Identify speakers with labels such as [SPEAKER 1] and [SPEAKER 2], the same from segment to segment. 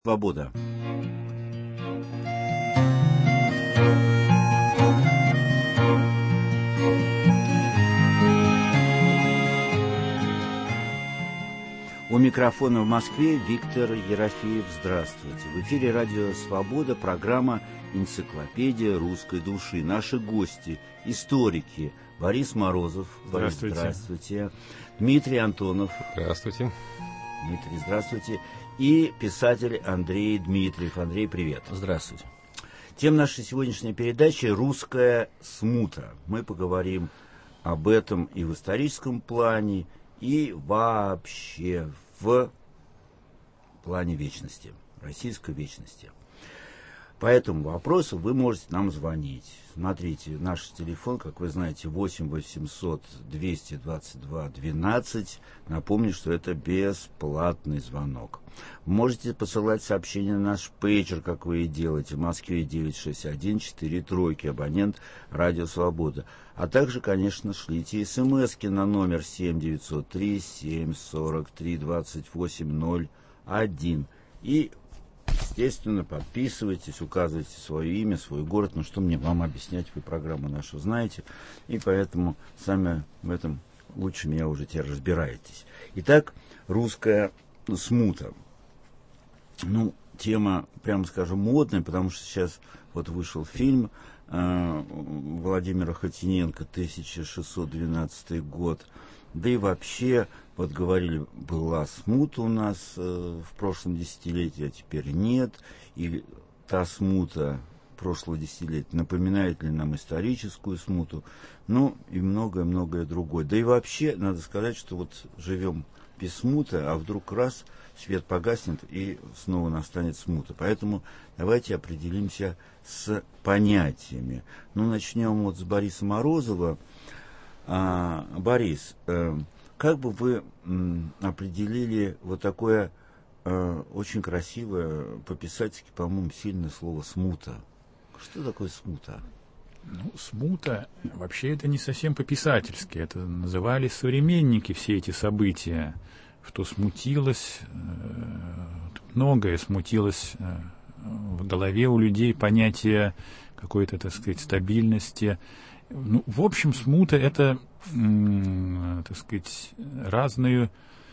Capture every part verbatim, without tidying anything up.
[SPEAKER 1] Свобода. У микрофона в Москве Виктор Ерофеев. Здравствуйте. В эфире радио «Свобода», программа «Энциклопедия русской души». Наши гости – историки Борис Морозов.
[SPEAKER 2] Здравствуйте.
[SPEAKER 1] Борис, здравствуйте. Дмитрий Антонов.
[SPEAKER 3] Здравствуйте.
[SPEAKER 1] Дмитрий, здравствуйте. И писатель Андрей Дмитриев. Андрей, привет.
[SPEAKER 4] Здравствуйте.
[SPEAKER 1] Тема нашей сегодняшней передачи – «Русская смута». Мы поговорим об этом и в историческом плане, и вообще в плане вечности, российской вечности. По этому вопросу вы можете нам звонить. Смотрите, наш телефон, как вы знаете, восемь восемьсот двести двадцать два двенадцать. Напомню, что это бесплатный звонок. Можете посылать сообщения на наш пейджер, как вы и делаете, в Москве девять шесть один четыре тройки, абонент «Радио Свобода». А также, конечно, шлите смски на номер семь девятьсот три семь сорок три двадцать восемь ноль один. И естественно, подписывайтесь, указывайте свое имя, свой город. Ну, что мне вам объяснять, вы программу нашу знаете. И поэтому сами в этом лучше меня уже теперь разбираетесь. Итак, русская смута. Ну, тема, прямо скажем, модная, потому что сейчас вот вышел фильм э, Владимира Хотиненко, тысяча шестьсот двенадцатый год. Да и вообще, вот говорили, была смута у нас э, в прошлом десятилетии, а теперь нет. И та смута прошлого десятилетия напоминает ли нам историческую смуту, ну и многое-многое другое. Да и вообще, надо сказать, что вот живем без смуты, а вдруг раз, свет погаснет и снова настанет смута. Поэтому давайте определимся с понятиями. Ну, начнем вот с Бориса Морозова. А, Борис, э, как бы вы м, определили вот такое э, очень красивое, по-писательски, по-моему, сильное слово «смута»? Что такое смута?
[SPEAKER 2] Ну, смута, вообще это не совсем по-писательски. Это называли современники все эти события. Что смутилось, э, многое смутилось э, в голове у людей, понятие какой-то, так сказать, стабильности. Ну, в общем, смута — это, м, так сказать, разные,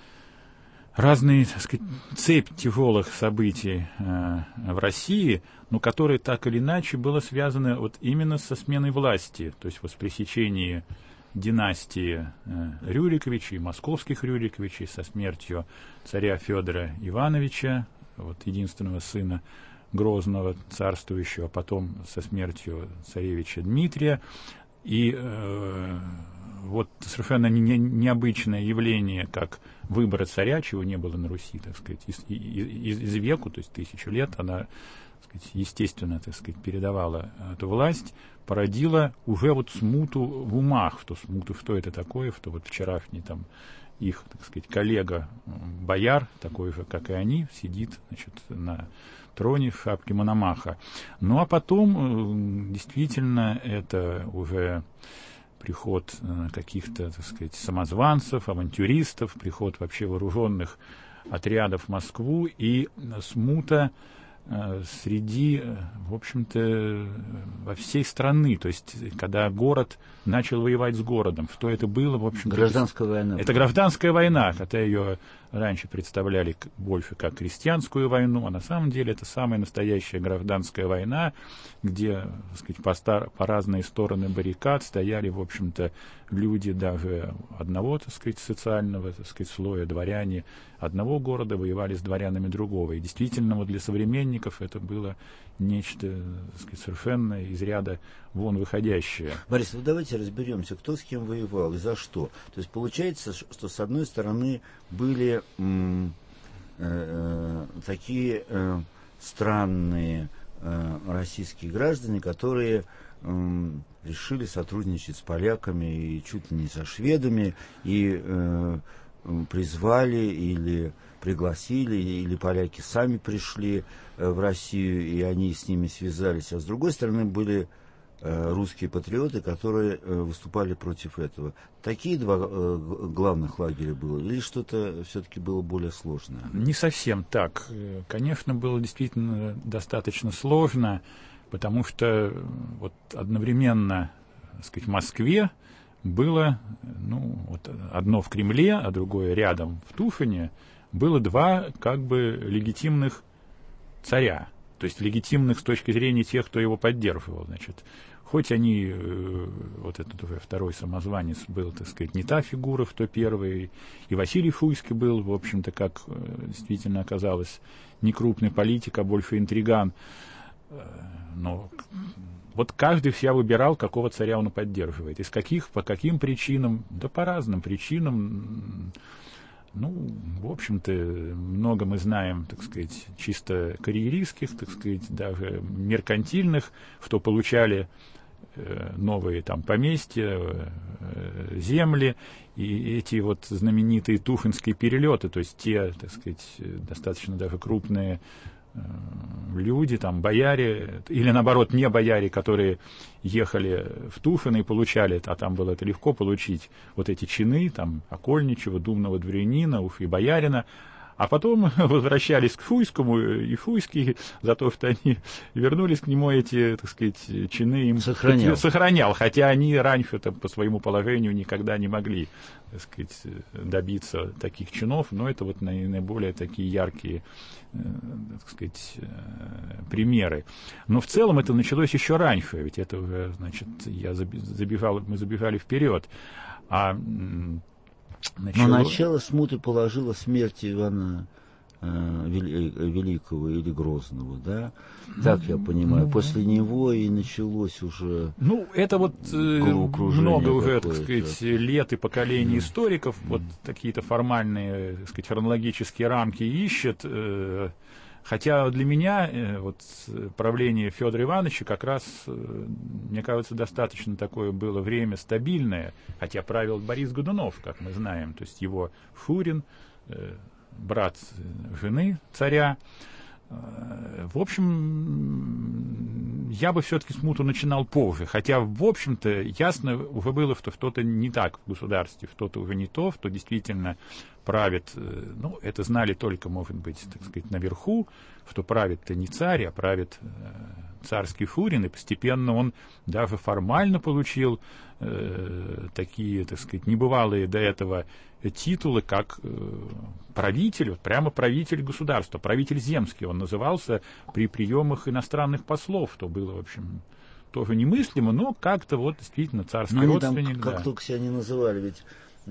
[SPEAKER 2] разные, так сказать, цепь тяжелых событий э, в России, но которые так или иначе было связано вот именно со сменой власти, то есть вот с пресечением династии э, Рюриковичей, московских Рюриковичей, со смертью царя Федора Ивановича, вот единственного сына Грозного, царствующего, а потом со смертью царевича Дмитрия. И э, вот совершенно не, не, необычное явление, как выбор царя, чего не было на Руси, так сказать, из, из, из веку, то есть тысячу лет, она, так сказать, естественно, так сказать, передавала эту власть, породила уже вот смуту в умах, что смуту, что это такое, что вот вчерашний там их, так сказать, коллега бояр, такой же, как и они, сидит, значит, на троне в шапке Мономаха. Ну, а потом, действительно, это уже приход каких-то, так сказать, самозванцев, авантюристов, приход вообще вооруженных отрядов в Москву, и смута среди, в общем-то, во всей страны. То есть, когда город начал воевать с городом, что это было, в общем-то...
[SPEAKER 1] Гражданская война.
[SPEAKER 2] Это гражданская война, хотя ее раньше представляли больше как крестьянскую войну, а на самом деле это самая настоящая гражданская война, где, так сказать, по, стар... по разные стороны баррикад стояли, в общем-то, люди даже одного, так сказать, социального, так сказать, слоя, дворяне одного города воевали с дворянами другого. И действительно, вот для современников это было нечто, так сказать, совершенно из ряда вон выходящее.
[SPEAKER 1] Борис, ну давайте разберемся, кто с кем воевал и за что. То есть получается, что с одной стороны были м, э, такие э, странные э, российские граждане, которые э, решили сотрудничать с поляками и чуть ли не со шведами, и э, призвали или пригласили, или поляки сами пришли э, в Россию, и они с ними связались. А с другой стороны были русские патриоты, которые выступали против этого. Такие два главных лагеря было? Или что-то все-таки было более сложное?
[SPEAKER 2] Не совсем так. Конечно, было действительно достаточно сложно, потому что вот одновременно, так сказать, в Москве было, ну, вот одно в Кремле, а другое рядом в Туфане, было два как бы легитимных царя. То есть легитимных с точки зрения тех, кто его поддерживал. Значит, хоть они, вот этот уже второй самозванец был, так сказать, не та фигура, кто первый, и Василий Шуйский был, в общем-то, как действительно оказалось, не крупный политик, а больше интриган. Но вот каждый себя выбирал, какого царя он поддерживает. Из каких, по каким причинам? Да по разным причинам. Ну, в общем-то, много мы знаем, так сказать, чисто карьеристских, так сказать, даже меркантильных, что получали э, новые там поместья, э, земли, и эти вот знаменитые туфанские перелеты, то есть те, так сказать, достаточно даже крупные люди, там, бояре, или, наоборот, не бояре, которые ехали в Туфан и получали, а там было это легко получить, вот эти чины, там, окольничего, думного дворянина, уж и боярина, а потом возвращались к Шуйскому, и Шуйский за то, что они вернулись к нему, эти, так сказать, чины им
[SPEAKER 1] сохранял,
[SPEAKER 2] сохранял хотя они раньше там, по своему положению никогда не могли, так сказать, добиться таких чинов, но это вот наиболее такие яркие, так сказать, примеры. Но в целом это началось еще раньше, ведь это уже, значит, я забежал, мы забежали вперед, а
[SPEAKER 1] Начало... Но начало смуты положила смерть Ивана э, Великого или Грозного, да? Так я понимаю. Ну, после него и началось уже.
[SPEAKER 2] Ну, это вот э, много уже, так сказать, лет и поколений mm. историков, mm. вот какие-то формальные, так сказать, хронологические рамки ищут. Э, Хотя для меня э, вот, правление Федора Ивановича как раз, э, мне кажется, достаточно такое было время стабильное, хотя правил Борис Годунов, как мы знаем, то есть его Фурин, э, брат жены царя. Э, в общем, я бы все-таки смуту начинал позже, хотя, в общем-то, ясно уже было, что что-то не так в государстве, что-то уже не то, что действительно правит, ну, это знали только, может быть, так сказать, наверху, что правит-то не царь, а правит э, царский Фурин, и постепенно он даже формально получил э, такие, так сказать, небывалые до этого титулы, как э, правитель, вот прямо правитель государства, правитель земский он назывался при приемах иностранных послов, что было, в общем, тоже немыслимо, но как-то вот действительно царский
[SPEAKER 1] но
[SPEAKER 2] родственник.
[SPEAKER 1] Там, как
[SPEAKER 2] да.
[SPEAKER 1] только себя не называли, ведь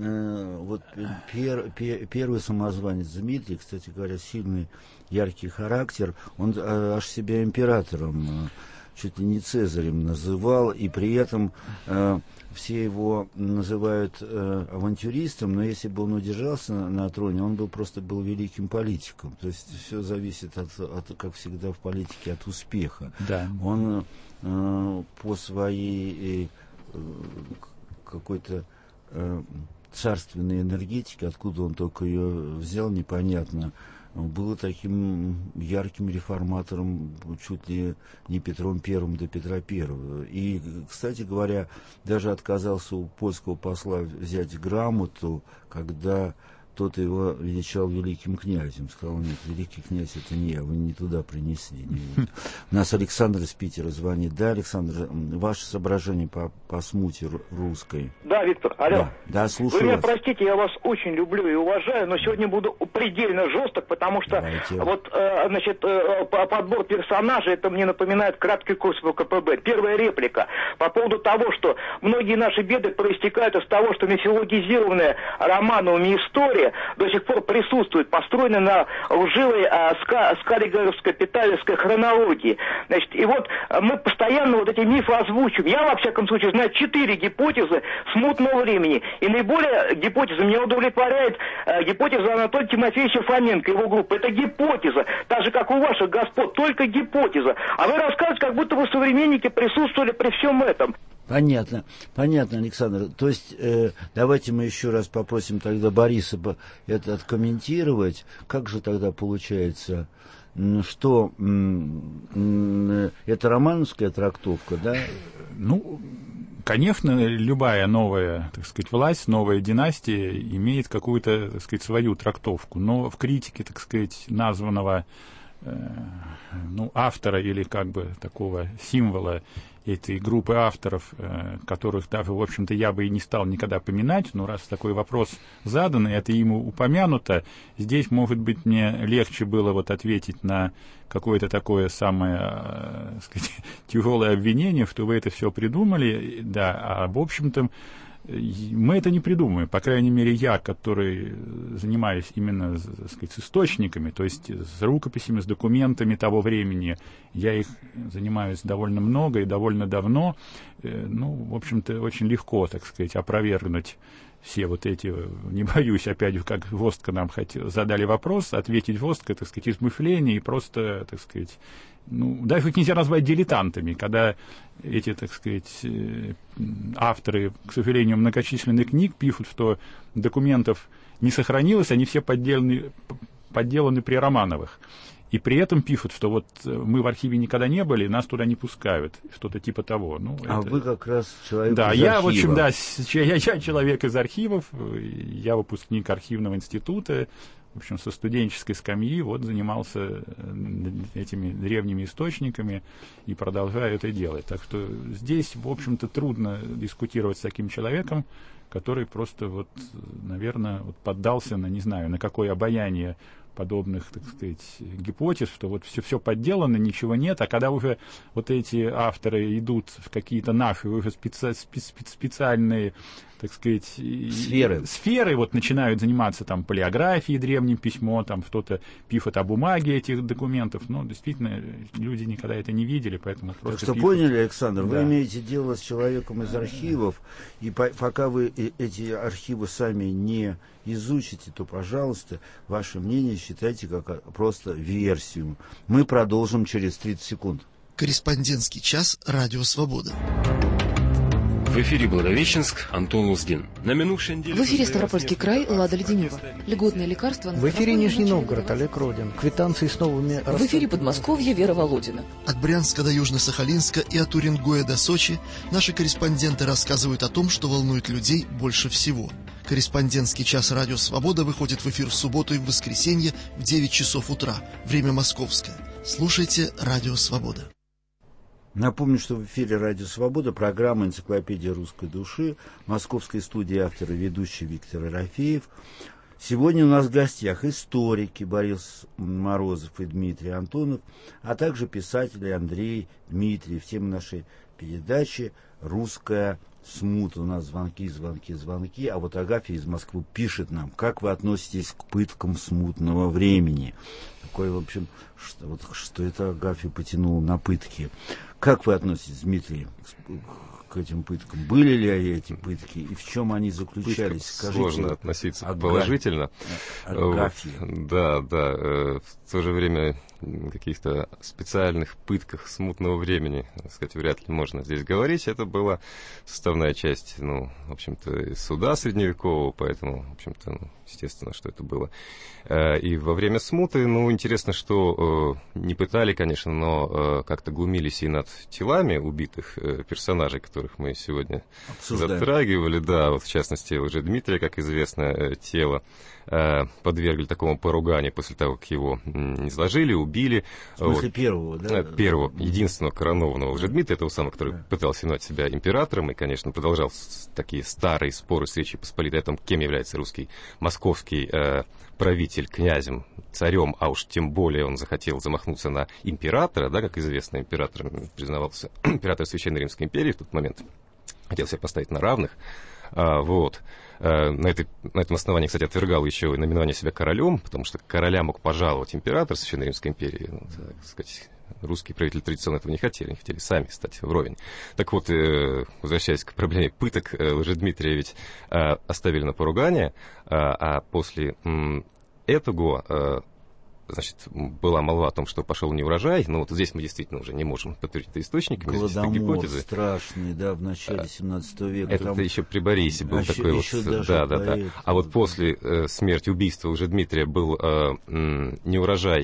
[SPEAKER 1] вот пер, пер, первый самозванец Дмитрий, кстати говоря, сильный, яркий характер, он аж себя императором, чуть ли не Цезарем называл, и при этом э, все его называют э, авантюристом, но если бы он удержался на, на троне, он был просто был великим политиком. То есть все зависит, от, от, как всегда в политике, от успеха.
[SPEAKER 2] Да.
[SPEAKER 1] Он э, по своей э, какой-то э, царственной энергетики, откуда он только ее взял, непонятно, был таким ярким реформатором чуть ли не Петром Первым до Петра Первого. И, кстати говоря, даже отказался у польского посла взять грамоту, когда тот его величал великим князем. Сказал, нет, великий князь это не я, вы не туда принесли. Не У нас Александр из Питера звонит. Да, Александр, ваше соображение по, по смуте русской?
[SPEAKER 3] Да, Виктор, алло.
[SPEAKER 1] Да, да, слушаю.
[SPEAKER 3] Вы меня
[SPEAKER 1] вас.
[SPEAKER 3] простите, я вас очень люблю и уважаю, но сегодня буду предельно жесток, потому что
[SPEAKER 1] Давайте.
[SPEAKER 3] вот, э, значит, э, подбор персонажей, это мне напоминает краткий курс в КПБ. Первая реплика по поводу того, что многие наши беды проистекают из того, что мифологизированная Романовыми история до сих пор присутствует, построена на лживой а, ска, скаллигаровской питалевской хронологии. Значит, и вот а, мы постоянно вот эти мифы озвучиваем. Я, во всяком случае, знаю четыре гипотезы смутного времени. И наиболее гипотеза меня удовлетворяет а, гипотеза Анатолия Тимофеевича Фоменко, его группы. Это гипотеза, так же, как у ваших господ, только гипотеза. А вы рассказываете, как будто вы современники присутствовали при всем этом.
[SPEAKER 1] Понятно, понятно, Александр. То есть, э, давайте мы еще раз попросим тогда Бориса это откомментировать. Как же тогда получается, что это романовская трактовка, да?
[SPEAKER 2] Ну, конечно, любая новая, так сказать, власть, новая династия имеет какую-то, так сказать, свою трактовку, но в критике, так сказать, названного э, ну, автора или как бы такого символа этой группы авторов, э, которых даже, в общем-то, я бы и не стал никогда поминать, но раз такой вопрос задан, и это ему упомянуто, здесь, может быть, мне легче было вот ответить на какое-то такое самое, э, сказать, тяжелое обвинение, что вы это все придумали, да, а в общем-то мы это не придумаем, по крайней мере, я, который занимаюсь именно, так сказать, с источниками, то есть с рукописями, с документами того времени, я их занимаюсь довольно много и довольно давно, ну, в общем-то, очень легко, так сказать, опровергнуть все вот эти, не боюсь, опять же, как Востка нам хотел, задали вопрос, ответить Востка, так сказать, измышления и просто, так сказать, ну, даже их нельзя назвать дилетантами, когда эти, так сказать, авторы, к сожалению, многочисленных книг пишут, что документов не сохранилось, они все подделаны, подделаны при Романовых. И при этом пишут, что вот мы в архиве никогда не были, нас туда не пускают, что-то типа того. Ну,
[SPEAKER 1] а
[SPEAKER 2] это...
[SPEAKER 1] вы как раз человек
[SPEAKER 2] да,
[SPEAKER 1] из
[SPEAKER 2] я,
[SPEAKER 1] архива.
[SPEAKER 2] в общем, да, я, я человек из архивов, я выпускник архивного института, в общем, со студенческой скамьи вот занимался этими древними источниками и продолжаю это делать. Так что здесь, в общем-то, трудно дискутировать с таким человеком, который просто вот, наверное, вот поддался на, не знаю, на какое обаяние подобных, так сказать, гипотез, что вот все, все подделано, ничего нет, а когда уже вот эти авторы идут в какие-то наши уже специ, специ, специальные, так сказать,
[SPEAKER 1] сферы.
[SPEAKER 2] сферы, вот начинают заниматься там палеографией, древним письмом, там что-то пишут о бумаге этих документов, но действительно люди никогда это не видели, поэтому просто
[SPEAKER 1] Так что
[SPEAKER 2] пишут.
[SPEAKER 1] поняли, Александр,
[SPEAKER 2] Да.
[SPEAKER 1] вы имеете дело с человеком из архивов, и по, пока вы эти архивы сами не изучите, то, пожалуйста, ваше мнение считайте как просто версию. Мы продолжим через тридцать секунд.
[SPEAKER 4] Корреспондентский час «Радио Свобода».
[SPEAKER 5] В эфире Благовещенск, Антон Луздин. На минувшей неделе...
[SPEAKER 6] В эфире Ставропольский край, Лада Леденева. Льготные лекарства...
[SPEAKER 7] В эфире Нижний Новгород, Олег Родин. Квитанции с новыми...
[SPEAKER 6] В эфире Подмосковье, Вера Володина.
[SPEAKER 4] От Брянска до Южно-Сахалинска и от Уренгоя до Сочи наши корреспонденты рассказывают о том, что волнует людей больше всего. Корреспондентский час «Радио Свобода» выходит в эфир в субботу и в воскресенье в девять часов утра. Время московское. Слушайте «Радио Свобода».
[SPEAKER 1] Напомню, что в эфире «Радио Свобода» программа «Энциклопедия русской души», московской студии автор и ведущий Виктор Ерофеев. Сегодня у нас в гостях историки Борис Морозов и Дмитрий Антонов, а также писатели Андрей Дмитриев. Тема нашей передачи «Русская смута». У нас звонки, звонки, звонки. А вот Агафья из Москвы пишет нам, как вы относитесь к пыткам смутного времени. Такое, в общем, что, вот, что это Агафья потянула на пытки. Как вы относитесь, Дмитрий, к этим пыткам? Были ли эти пытки и в чем они заключались? Скажите,
[SPEAKER 8] сложно относиться
[SPEAKER 1] Ага...
[SPEAKER 8] положительно.
[SPEAKER 1] Агафья.
[SPEAKER 8] Да, да. В то же время каких-то специальных пытках смутного времени, так сказать, вряд ли можно здесь говорить. Это была составная часть, ну, в общем-то, суда средневекового, поэтому, в общем-то, ну, естественно, что это было. И во время смуты, ну, интересно, что не пытали, конечно, но как-то глумились и над телами убитых персонажей, которых мы сегодня обсуждаем. Затрагивали. Да, вот в частности, уже Дмитрия, как известно, тело подвергли такому поруганию после того, как его изложили, убили.
[SPEAKER 1] В смысле
[SPEAKER 8] вот.
[SPEAKER 1] первого, да?
[SPEAKER 8] Первого, единственного коронованного уже Дмитрия, того самого, который да. пытался именовать себя императором и, конечно, продолжал такие старые споры с Речью Посполитой о том, кем является русский московский э, правитель, князем, царем, а уж тем более он захотел замахнуться на императора, да, как известно, императором признавался император Священной Римской империи в тот момент, хотел себя поставить на равных. А, вот. А, на, этой, на этом основании, кстати, отвергал еще и наименование себя королем, потому что короля мог пожаловать император Священной Римской империи. Ну, так сказать, русские правители традиционно этого не хотели, они хотели сами стать вровень. Так вот, э, возвращаясь к проблеме пыток, э, Лжедмитрия ведь э, оставили на поругание, э, а после э, этого... Э, Значит, была молва о том, что пошел неурожай, но вот здесь мы действительно уже не можем подтвердить это источниками.
[SPEAKER 1] Голодомор страшный, да, в начале семнадцатого века.
[SPEAKER 8] Это
[SPEAKER 1] там...
[SPEAKER 8] еще при Борисе был а такой
[SPEAKER 1] еще,
[SPEAKER 8] вот...
[SPEAKER 1] Еще
[SPEAKER 8] да, да, да. А вот после э, смерти, убийства Лжедмитрия был э, м, неурожай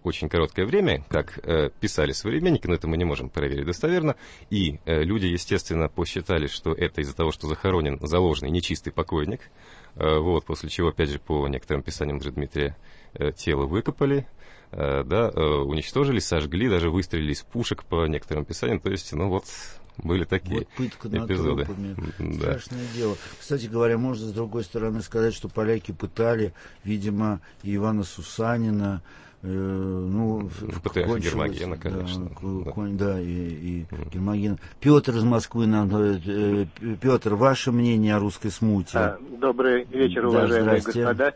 [SPEAKER 8] очень короткое время, как э, писали современники, но это мы не можем проверить достоверно, и э, люди, естественно, посчитали, что это из-за того, что захоронен заложенный нечистый покойник, э, вот, после чего, опять же, по некоторым писаниям Дмитрия, э, тело выкопали, э, да, э, уничтожили, сожгли, даже выстрелили из пушек по некоторым писаниям, то есть, ну вот... Были такие
[SPEAKER 1] вот пытка
[SPEAKER 8] эпизоды.
[SPEAKER 1] Трупами.
[SPEAKER 8] Да.
[SPEAKER 1] Страшное дело. Кстати говоря, можно с другой стороны сказать, что поляки пытали, видимо, и Ивана Сусанина, э, ну,
[SPEAKER 8] Патриарха Гермогена, конечно.
[SPEAKER 1] Да, да. да и, и mm. Гермогена. Петр из Москвы нам э, Петр, ваше мнение о русской смуте?
[SPEAKER 9] А, добрый вечер, уважаемые да, господа.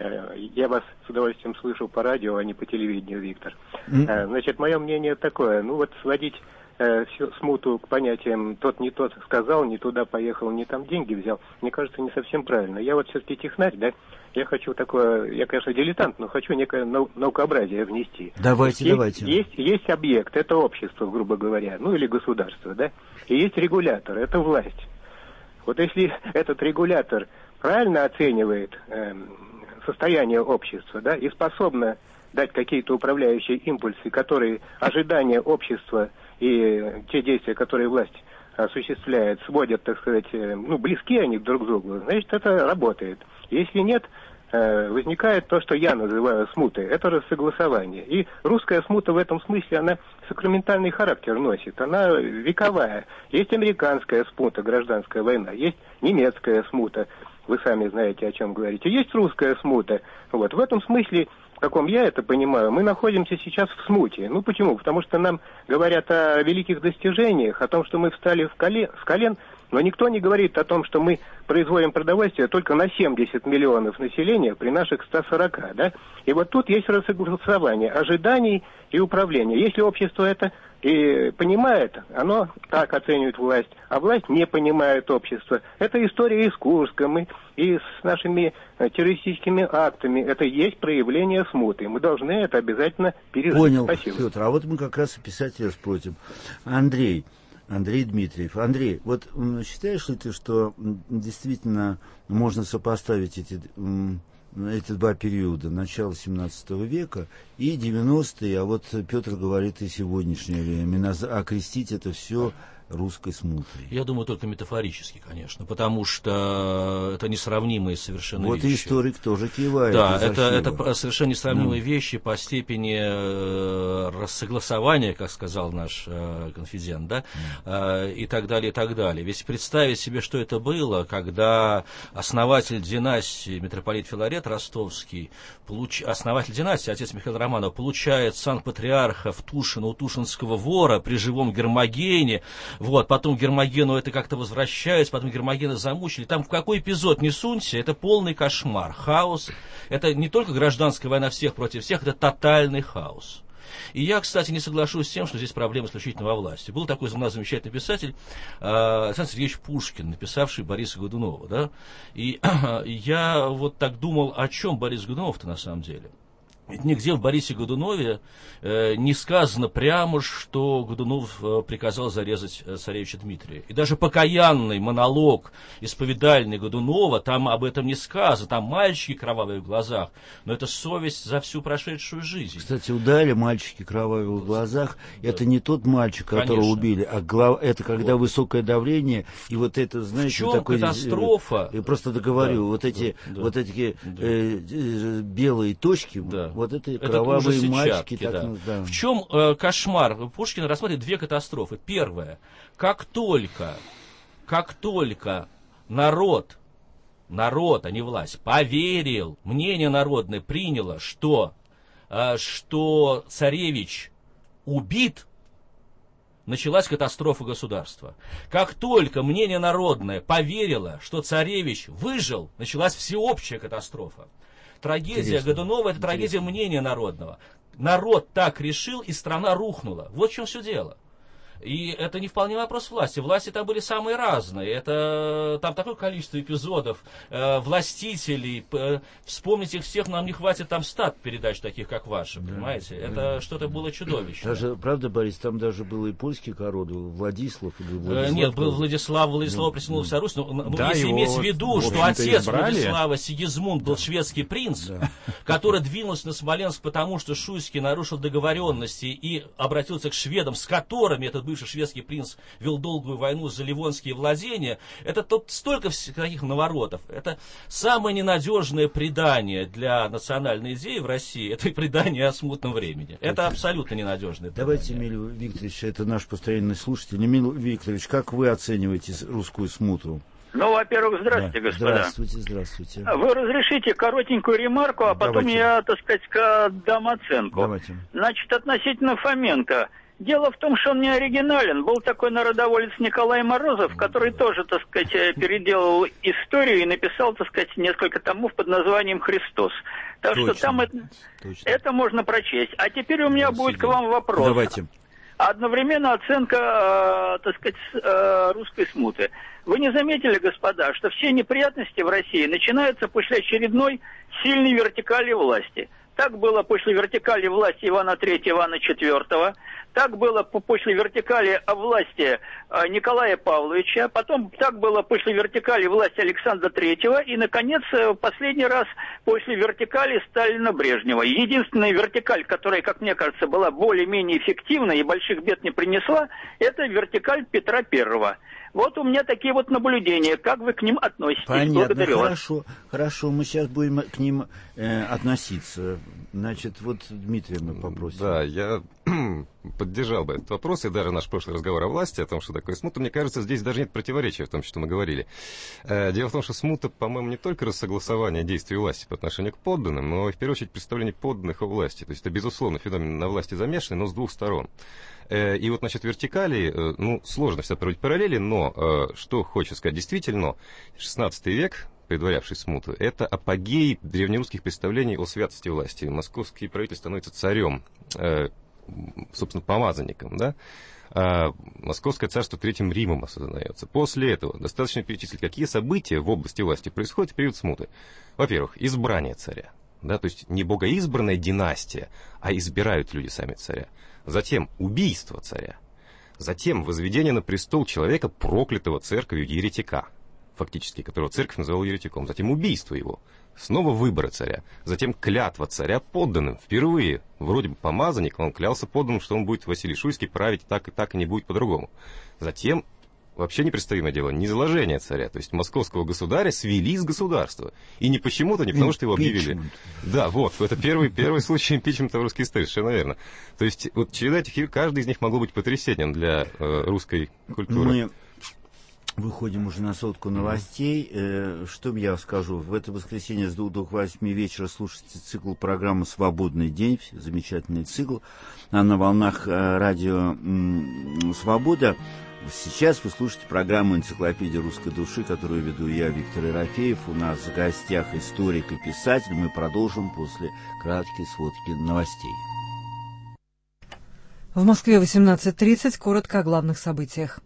[SPEAKER 9] Я вас с удовольствием слышу по радио, а не по телевидению, Виктор. Mm. Значит, мое мнение такое, ну вот сводить всю смуту к понятиям «тот не тот сказал, не туда поехал, не там деньги взял», мне кажется, не совсем правильно. Я вот все-таки технарь, да, я хочу такое, я, конечно, дилетант, но хочу некое нау- наукообразие внести.
[SPEAKER 1] Давайте,
[SPEAKER 9] есть,
[SPEAKER 1] давайте.
[SPEAKER 9] Есть, есть объект, это общество, грубо говоря, ну или государство, да, и есть регулятор, это власть. Вот если этот регулятор правильно оценивает э, состояние общества, да, и способно дать какие-то управляющие импульсы, которые ожидания общества и те действия, которые власть осуществляет, сводят, так сказать, ну, близки они друг к другу, значит, это работает. Если нет, возникает то, что я называю смутой, это рассогласование. И русская смута в этом смысле, она сакраментальный характер носит, она вековая. Есть американская смута, гражданская война, есть немецкая смута, вы сами знаете, о чем говорите, есть русская смута. Вот. В этом смысле, в каком я это понимаю, мы находимся сейчас в смуте. Ну почему? Потому что нам говорят о великих достижениях, о том, что мы встали в колен, с колен, но никто не говорит о том, что мы производим продовольствие только на семьдесят миллионов населения при наших ста сорока, да? И вот тут есть рассогласование ожиданий и управления. Если общество это и понимает, оно так оценивает власть, а власть не понимает общество. Это история и с Курском, и, и с нашими террористическими актами. Это есть проявление смуты. Мы должны это обязательно пережить.
[SPEAKER 1] Понял,
[SPEAKER 9] Спасибо.
[SPEAKER 1] Петр. А вот мы как раз и писателя спросим. Андрей, Андрей Дмитриев. Андрей, вот считаешь ли ты, что действительно можно сопоставить эти... эти два периода, начало семнадцатого века и девяностые, а вот Петр говорит и сегодняшнее время, окрестить это все русской смутой?
[SPEAKER 10] Я думаю, только метафорически, конечно, потому что это несравнимые совершенно
[SPEAKER 1] вот
[SPEAKER 10] вещи.
[SPEAKER 1] Вот и историк тоже кивает.
[SPEAKER 10] Да, это, это совершенно несравнимые да. вещи по степени э, рассогласования, как сказал наш э, конфидент, да, э, и так далее, и так далее. Ведь представить себе, что это было, когда основатель династии, митрополит Филарет Ростовский, получ... основатель династии, отец Михаила Романова, получает сан патриарха в Тушино у Тушинского вора при живом Гермогене. Вот, потом Гермогену это как-то возвращается, потом Гермогена замучили. Там в какой эпизод не сунься, это полный кошмар, хаос. Это не только гражданская война всех против всех, это тотальный хаос. И я, кстати, не соглашусь с тем, что здесь проблема исключительно во власти. Был такой у нас замечательный писатель Александр Сергеевич Пушкин, написавший Бориса Годунова. Да? И я вот так думал, о чем Борис Годунов-то на самом деле. Ведь нигде в Борисе Годунове э, не сказано прямо, что Годунов э, приказал зарезать э, царевича Дмитрия. И даже покаянный монолог исповедальный Годунова, там об этом не сказано. Там мальчики кровавые в глазах, но это совесть за всю прошедшую жизнь.
[SPEAKER 1] Кстати, удали мальчики кровавые в глазах. Да. Это не тот мальчик, которого Конечно. убили, а глав... это когда вот. высокое давление. И вот это, знаете,
[SPEAKER 10] в чем
[SPEAKER 1] такой...
[SPEAKER 10] катастрофа?
[SPEAKER 1] Я просто договорю,
[SPEAKER 10] да.
[SPEAKER 1] вот эти,
[SPEAKER 10] да.
[SPEAKER 1] вот эти
[SPEAKER 10] да.
[SPEAKER 1] э, э, белые точки...
[SPEAKER 10] Да.
[SPEAKER 1] Вот это, это
[SPEAKER 10] кровавые
[SPEAKER 1] мальчики. Так,
[SPEAKER 10] да.
[SPEAKER 1] ну, да.
[SPEAKER 10] В чем э, кошмар? Пушкин рассматривает две катастрофы. Первая. Как только, как только народ, народ, а не власть, поверил, мнение народное приняло, что, э, что царевич убит, началась катастрофа государства. Как только мнение народное поверило, что царевич выжил, началась всеобщая катастрофа. Трагедия Интересно. Годунова – это трагедия Интересно. мнения народного. Народ так решил, и страна рухнула. Вот в чем все дело. И это не вполне вопрос власти. Власти там были самые разные. Это там такое количество эпизодов, э, властителей. Э, вспомнить их всех нам не хватит там ста передач таких, как ваши, да, понимаете? Да. Это что-то было чудовищное.
[SPEAKER 1] Даже, правда, Борис, там даже был и польский король, Владислав или Владислав.
[SPEAKER 10] Э, нет, был Владислав, Владислав присягнул вся Русь. Но, но да, если иметь в виду, что отец избрали. Владислава Сигизмунд был да. шведский принц, да. который двинулся на Смоленск, потому что Шуйский нарушил договоренности и обратился к шведам, с которыми этот бывший шведский принц вел долгую войну за ливонские владения, это тут столько таких наворотов. Это самое ненадежное предание для национальной идеи в России, это предание о смутном времени. Это абсолютно ненадежное предание.
[SPEAKER 1] Давайте, Эмиль Викторович, это наш постоянный слушатель. Эмиль Викторович, как вы оцениваете русскую смуту?
[SPEAKER 11] Ну, во-первых, здравствуйте, да. господа.
[SPEAKER 1] Здравствуйте, здравствуйте.
[SPEAKER 11] Вы разрешите коротенькую ремарку, а потом Давайте. я, так сказать, дам оценку.
[SPEAKER 1] Давайте.
[SPEAKER 11] Значит, относительно Фоменко. Дело в том, что он не оригинален. Был такой народоволец Николай Морозов, который тоже, так сказать, переделал историю и написал, так сказать, несколько томов под названием «Христос». Так Точно. что там это, это можно прочесть. А теперь у меня Спасибо. будет к вам вопрос.
[SPEAKER 1] Давайте.
[SPEAKER 11] Одновременно оценка, э, так сказать, э, русской смуты. Вы не заметили, господа, что все неприятности в России начинаются после очередной сильной вертикали власти? Так было после вертикали власти Ивана Третьего, Ивана Четвертого. Так было после вертикали власти Николая Павловича. Потом так было после вертикали власти Александра Третьего. И, наконец, последний раз после вертикали Сталина-Брежнева. Единственная вертикаль, которая, как мне кажется, была более-менее эффективна и больших бед не принесла, это вертикаль Петра Первого. Вот у меня такие вот наблюдения. Как вы к ним относитесь?
[SPEAKER 1] Понятно,
[SPEAKER 11] Благодарю
[SPEAKER 1] хорошо,
[SPEAKER 11] вас.
[SPEAKER 1] Хорошо, мы сейчас будем к ним э, относиться. Значит, вот Дмитрия мы попросим.
[SPEAKER 8] Да, я поддержал бы этот вопрос, и даже наш прошлый разговор о власти, о том, что такое смута, мне кажется, здесь даже нет противоречия в том, что мы говорили. Дело в том, что смута, по-моему, не только рассогласование действий власти по отношению к подданным, но и, в первую очередь, представление подданных о власти. То есть это, безусловно, феномен на власти замешанный, но с двух сторон. И вот насчет вертикали, ну, сложно всегда проводить параллели, но что хочется сказать, действительно, шестнадцатый век, предварявший смуту, это апогей древнерусских представлений о святости власти. Московский правитель становится царем, собственно, помазанником, да? А Московское царство Третьим Римом осознается. После этого достаточно перечислить, какие события в области власти происходят в период смуты. Во-первых, избрание царя. Да, то есть не богоизбранная династия, а избирают люди сами царя. Затем убийство царя. Затем возведение на престол человека, проклятого церковью еретика, фактически, которого церковь называла еретиком. Затем убийство его. Снова выборы царя. Затем клятва царя подданным. Впервые, вроде бы помазанник, он клялся подданным, что он будет Василий Шуйский править так и так, и не будет по-другому. Затем вообще непредставимое дело, низложение царя. То есть московского государя свели с государства. И не почему-то, не потому что его объявили. Да, вот, это первый, первый случай импичмента в русской истории, совершенно верно. То есть вот череда этих, каждый из них могло быть потрясением для э, русской культуры.
[SPEAKER 1] Мы выходим уже на сотку новостей. Э, что я скажу? В это воскресенье с двух до восьми вечера слушайте цикл программы «Свободный день». Замечательный цикл. А на волнах э, радио м- «Свобода». Сейчас вы слушаете программу «Энциклопедия русской души», которую веду я, Виктор Ерофеев. У нас в гостях историк и писатель. Мы продолжим после краткой сводки новостей.
[SPEAKER 12] В Москве восемнадцать тридцать. Коротко о главных событиях.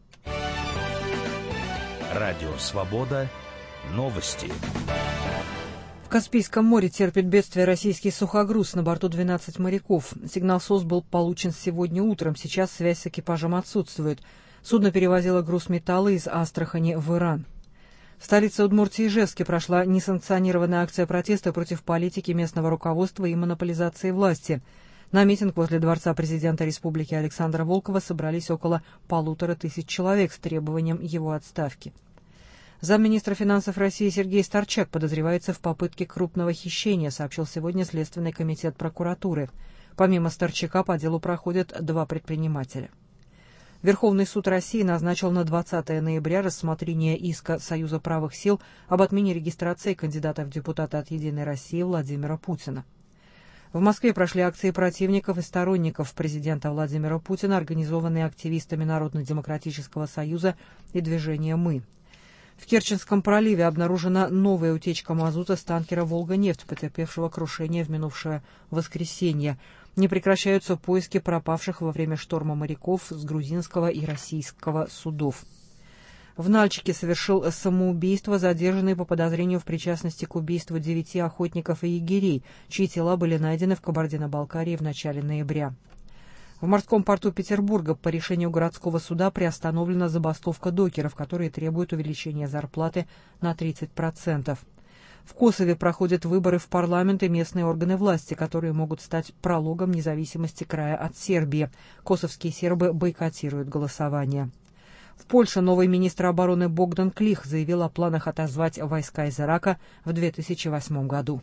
[SPEAKER 13] Радио «Свобода». Новости.
[SPEAKER 12] В Каспийском море терпит бедствие российский сухогруз. На борту двенадцать моряков. Сигнал СОС был получен сегодня утром. Сейчас связь с экипажем отсутствует. Судно перевозило груз металла из Астрахани в Иран. В столице Удмуртии Ижевске прошла несанкционированная акция протеста против политики местного руководства и монополизации власти. На митинг возле Дворца президента Республики Александра Волкова собрались около полутора тысяч человек с требованием его отставки. Замминистра финансов России Сергей Старчак подозревается в попытке крупного хищения, сообщил сегодня Следственный комитет прокуратуры. Помимо Старчака по делу проходят два предпринимателя. Верховный суд России назначил на двадцатое ноября рассмотрение иска Союза правых сил об отмене регистрации кандидата в депутаты от «Единой России» Владимира Путина. В Москве прошли акции противников и сторонников президента Владимира Путина, организованные активистами Народно-демократического союза и движения «Мы». В Керченском проливе обнаружена новая утечка мазута с танкера «Волга-нефть», потерпевшего крушение в минувшее воскресенье. Не прекращаются поиски пропавших во время шторма моряков с грузинского и российского судов. В Нальчике совершил самоубийство задержанный по подозрению в причастности к убийству девяти охотников и егерей, чьи тела были найдены в Кабардино-Балкарии в начале ноября. В морском порту Петербурга по решению городского суда приостановлена забастовка докеров, которые требуют увеличения зарплаты на тридцать процентов. В Косове проходят выборы в парламент и местные органы власти, которые могут стать прологом независимости края от Сербии. Косовские сербы бойкотируют голосование. В Польше новый министр обороны Богдан Клих заявил о планах отозвать войска из Ирака в две тысячи восьмом году.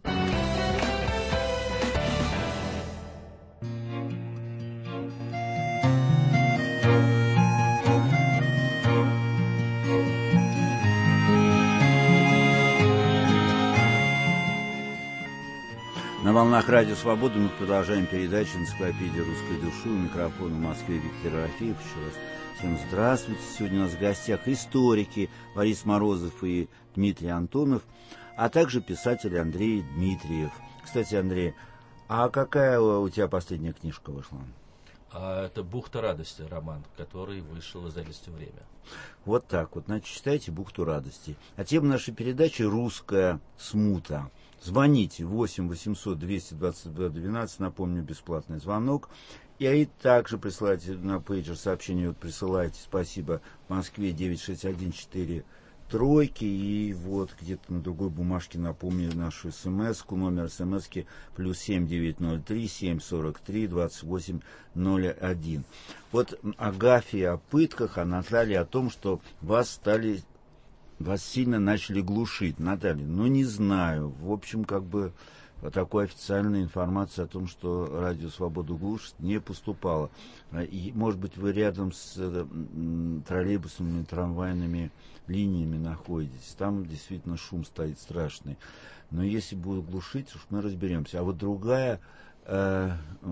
[SPEAKER 1] На волнах Радио Свобода мы продолжаем передачу «Энциклопедия русской души». У микрофона в Москве Виктор Ерофеев. Еще раз всем здравствуйте. Сегодня у нас в гостях историки Борис Морозов и Дмитрий Антонов, а также писатель Андрей Дмитриев. Кстати, Андрей, а какая у тебя последняя книжка вышла?
[SPEAKER 10] А это «Бухта радости», роман, который вышел в издательстве «Время».
[SPEAKER 1] Вот так вот. Значит, читайте «Бухту радости». А тема нашей передачи «Русская смута». Звоните восемь восемьсот двести двадцать два двенадцать, напомню, бесплатный звонок. И также присылайте на пейджер сообщение, вот присылайте, спасибо, в Москве девять шесть один четыре тройки. И вот где-то на другой бумажке напомню нашу смс-ку, номер смс-ки плюс семь девять ноль три семь сорок три двадцать восемь ноль один. Вот Агафья о пытках, а Наталья о том, что вас стали... Вас сильно начали глушить, Наталья. Ну, не знаю. В общем, как бы такой официальной информации о том, что Радио Свободу глушит, не поступало. И, может быть, вы рядом с м, троллейбусными, трамвайными линиями находитесь. Там действительно шум стоит страшный. Но если будут глушить, уж мы разберемся. А вот другая... Э, э,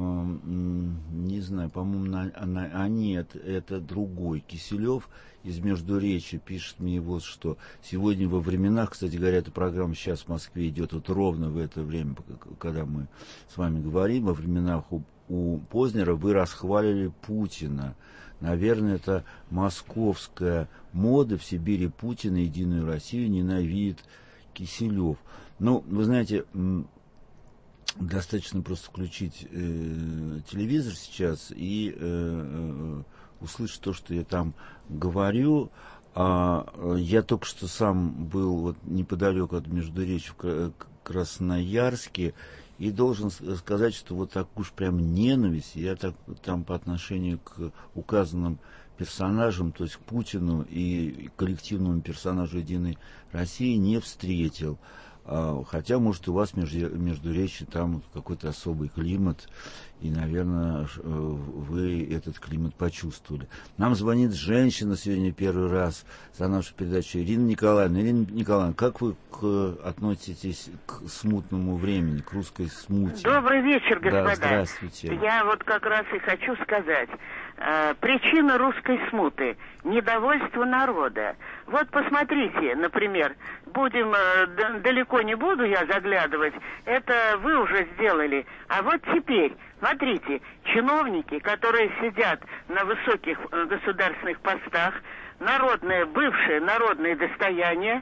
[SPEAKER 1] не знаю, по-моему, она, а нет, это другой. Киселев из Междуречия пишет мне вот что. Сегодня во временах, кстати говоря, эта программа сейчас в Москве идет вот ровно в это время, когда мы с вами говорим, во временах у, у Познера вы расхвалили Путина. Наверное, это московская мода. В Сибири Путина, Единую Россию ненавидит Киселев. Ну, вы знаете... Достаточно просто включить э, телевизор сейчас и э, э, услышать то, что я там говорю. А, я только что сам был вот неподалеку от Междуречья в Красноярске и должен сказать, что вот так уж прям ненависть я так, там по отношению к указанным персонажам, то есть к Путину и коллективному персонажу Единой России не встретил. Хотя, может, у вас между, между речи там какой-то особый климат, и, наверное, вы этот климат почувствовали. Нам звонит женщина сегодня первый раз за нашу передачу. Ирина Николаевна. Ирина Николаевна, как вы к, относитесь к смутному времени, к русской смуте?
[SPEAKER 14] Добрый вечер, господа.
[SPEAKER 1] Да, здравствуйте.
[SPEAKER 14] Я вот как раз и хочу сказать. Э, причина русской смуты – недовольство народа. Вот посмотрите, например, будем, э, далеко не буду я заглядывать, это вы уже сделали, а вот теперь, смотрите, чиновники, которые сидят на высоких э, государственных постах, народное, бывшее народное достояние,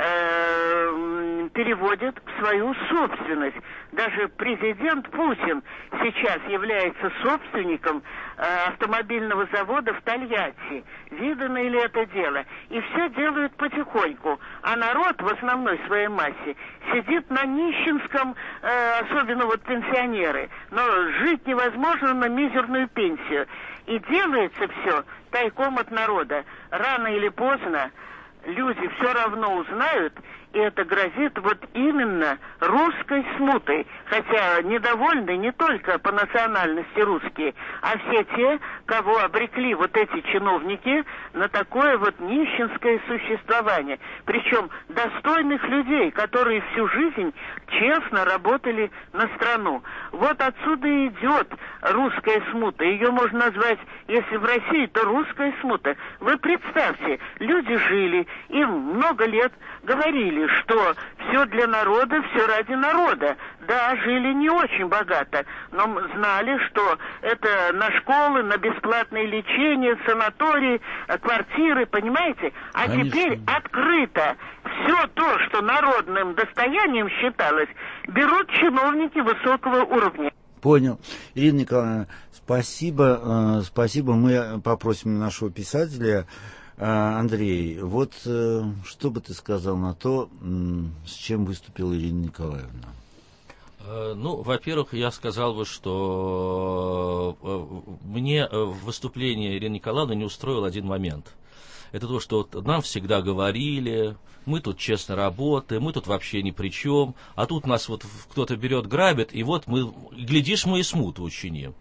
[SPEAKER 14] э, переводят в свою собственность. Даже президент Путин сейчас является собственником э, автомобильного завода в Тольятти. Видано ли это дело? И все делают потихоньку. А народ в основной своей массе сидит на нищенском, э, особенно вот пенсионеры. Но жить невозможно на мизерную пенсию. И делается все тайком от народа. Рано или поздно люди все равно узнают, и это грозит вот именно русской смутой. Хотя недовольны не только по национальности русские, а все те, кого обрекли вот эти чиновники на такое вот нищенское существование. Причем достойных людей, которые всю жизнь честно работали на страну. Вот отсюда и идет русская смута. Ее можно назвать, если в России, то русская смута. Вы представьте, люди жили, им много лет говорили, что все для народа, все ради народа. Да, жили не очень богато, но знали, что это на школы, на бесплатное лечение, санатории, квартиры, понимаете? А Конечно. Теперь открыто все то, что народным достоянием считалось, берут чиновники высокого уровня.
[SPEAKER 1] Понял. Ирина Николаевна, спасибо. Спасибо. Мы попросим нашего писателя Андрей. Вот что бы ты сказал на то, с чем выступила Ирина Николаевна?
[SPEAKER 10] Ну, во-первых, я сказал бы, что мне выступление Ирины Николаевны не устроил один момент. Это то, что нам всегда говорили, мы тут честно работаем, мы тут вообще ни при чем, а тут нас вот кто-то берет, грабит, и вот мы, глядишь, мы и смуту учиним.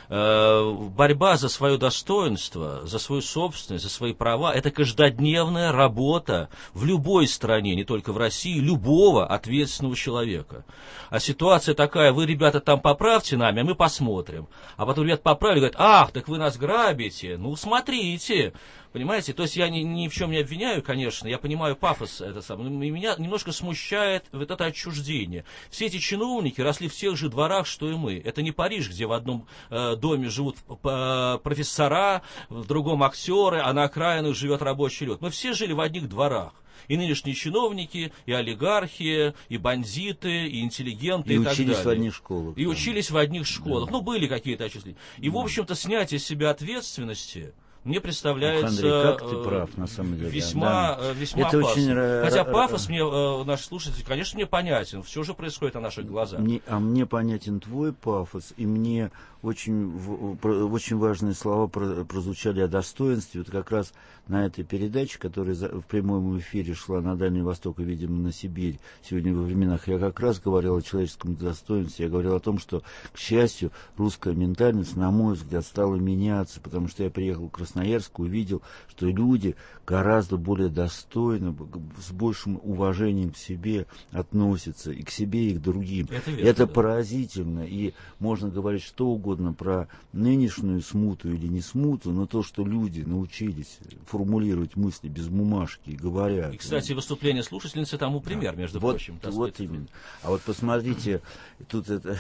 [SPEAKER 10] Борьба за свое достоинство, за свою собственность, за свои права – это каждодневная работа в любой стране, не только в России, любого ответственного человека. А ситуация такая: вы, ребята, там поправьте нами, а мы посмотрим. А потом ребята поправили, говорят: ах, так вы нас грабите, ну смотрите. Понимаете? То есть я ни, ни в чем не обвиняю, конечно, я понимаю пафос, это самое, но меня немножко смущает вот это отчуждение. Все эти чиновники росли в тех же дворах, что и мы. Это не Париж, где в одном э, доме живут э, профессора, в другом актеры, а на окраинах живет рабочий люд. Мы все жили в одних дворах. И нынешние чиновники, и олигархи, и бандиты, и интеллигенты, и, и так далее. И учились в одних школах. И там. учились в одних школах. Да. Ну, были какие-то отчисления. И, да. в общем-то, снятие с себя ответственности мне представляется
[SPEAKER 1] Андрей, как ты прав, на самом деле.
[SPEAKER 10] весьма,
[SPEAKER 1] да.
[SPEAKER 10] весьма
[SPEAKER 1] Это
[SPEAKER 10] опасно.
[SPEAKER 1] Очень...
[SPEAKER 10] Хотя пафос мне, наш слушатель, конечно, мне понятен. Все же происходит на наших глазах.
[SPEAKER 1] Мне, а мне понятен твой пафос, и мне очень, очень важные слова прозвучали о достоинстве. Вот как раз на этой передаче, которая в прямом эфире шла на Дальний Восток и, видимо, на Сибирь сегодня во временах, я как раз говорил о человеческом достоинстве. Я говорил о том, что, к счастью, русская ментальность, на мой взгляд, стала меняться, потому что я приехал в Красноярск, увидел, что люди гораздо более достойно, с большим уважением к себе относятся, и к себе, и к другим. Это, верно, Это да. поразительно, и можно говорить что угодно про нынешнюю смуту или не смуту, но то, что люди научились формулировать мысли без бумажки и говорят.
[SPEAKER 10] И, кстати, выступление слушательницы тому пример,
[SPEAKER 1] да.
[SPEAKER 10] между
[SPEAKER 1] вот,
[SPEAKER 10] прочим.
[SPEAKER 1] Вот сказать. Именно. А вот посмотрите, тут это...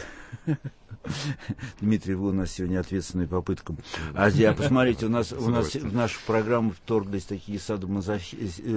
[SPEAKER 1] Дмитрий, вы у нас сегодня ответственный попыткам. А, а посмотрите, у нас, у нас в нашу программу вторглись такие садомазохи,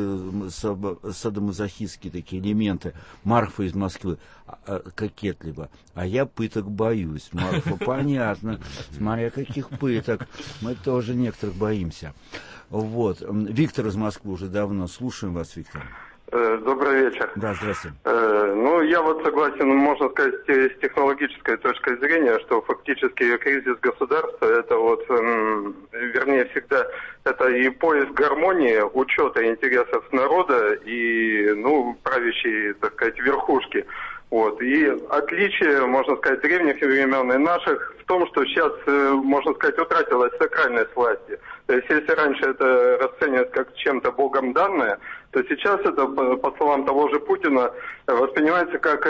[SPEAKER 1] садомазохистские такие элементы. Марфа из Москвы кокетливо. А я пыток боюсь. Марфа, понятно. Смотря каких пыток. Мы тоже некоторых боимся. Вот. Виктор из Москвы уже давно. Слушаем вас, Виктор.
[SPEAKER 15] Добрый вечер.
[SPEAKER 1] Да, здравствуйте.
[SPEAKER 15] Э, ну, я вот согласен, можно сказать, с технологической точки зрения, что фактически кризис государства, это вот, эм, вернее, всегда, это и поиск гармонии, учета интересов народа и, ну, правящей, так сказать, верхушки. Вот. И отличие, можно сказать, древних времен и наших в том, что сейчас, можно сказать, утратилась сакральность власти. То есть, если раньше это расценивалось как чем-то богом данное, то сейчас это, по словам того же Путина, воспринимается как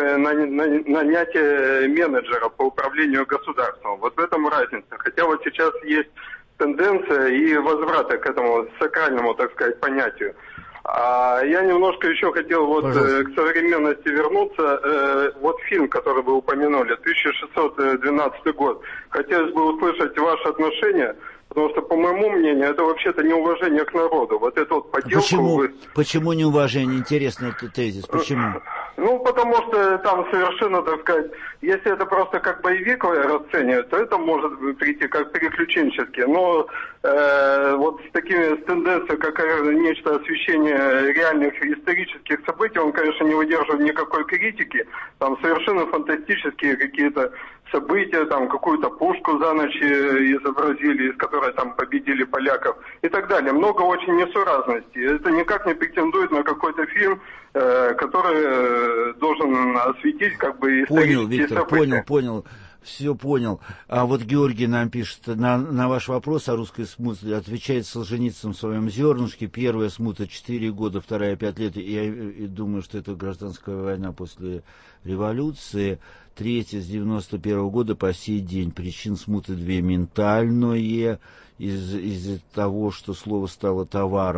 [SPEAKER 15] нанятие менеджера по управлению государством. Вот в этом разница. Хотя вот сейчас есть тенденция и возврата к этому сакральному, так сказать, понятию. А я немножко еще хотел вот э, к современности вернуться. Э, вот фильм, который вы упомянули, тысяча шестьсот двенадцатый год. Хотелось бы услышать ваше отношение, потому что, по моему мнению, это вообще-то неуважение к народу. Вот это вот поделку...
[SPEAKER 1] Почему,
[SPEAKER 15] вы...
[SPEAKER 1] Почему неуважение? Интересный этот тезис. Почему?
[SPEAKER 15] Ну, потому что там совершенно, так сказать, если это просто как боевик расценивать, то это может прийти как приключенчески. Но э, вот с такими с тенденцией, как нечто освещение реальных исторических событий, он, конечно, не выдерживает никакой критики. Там совершенно фантастические какие-то события, там какую-то пушку за ночь изобразили, из которой там победили поляков и так далее. Много очень несуразностей. Это никак не претендует на какой-то фильм, э, который э, должен осветить как бы исторические
[SPEAKER 1] Понял, Виктор,
[SPEAKER 15] события.
[SPEAKER 1] понял, понял. Все понял. А вот Георгий нам пишет, на, на ваш вопрос о русской смуте отвечает Солженицын в своем «Зернышке». Первая смута четыре года, вторая пять лет. И я и думаю, что это гражданская война после революции. Третья с девяносто первого года по сей день. Причин смуты две. Ментальное, из, из-за того, что слово стало товаром.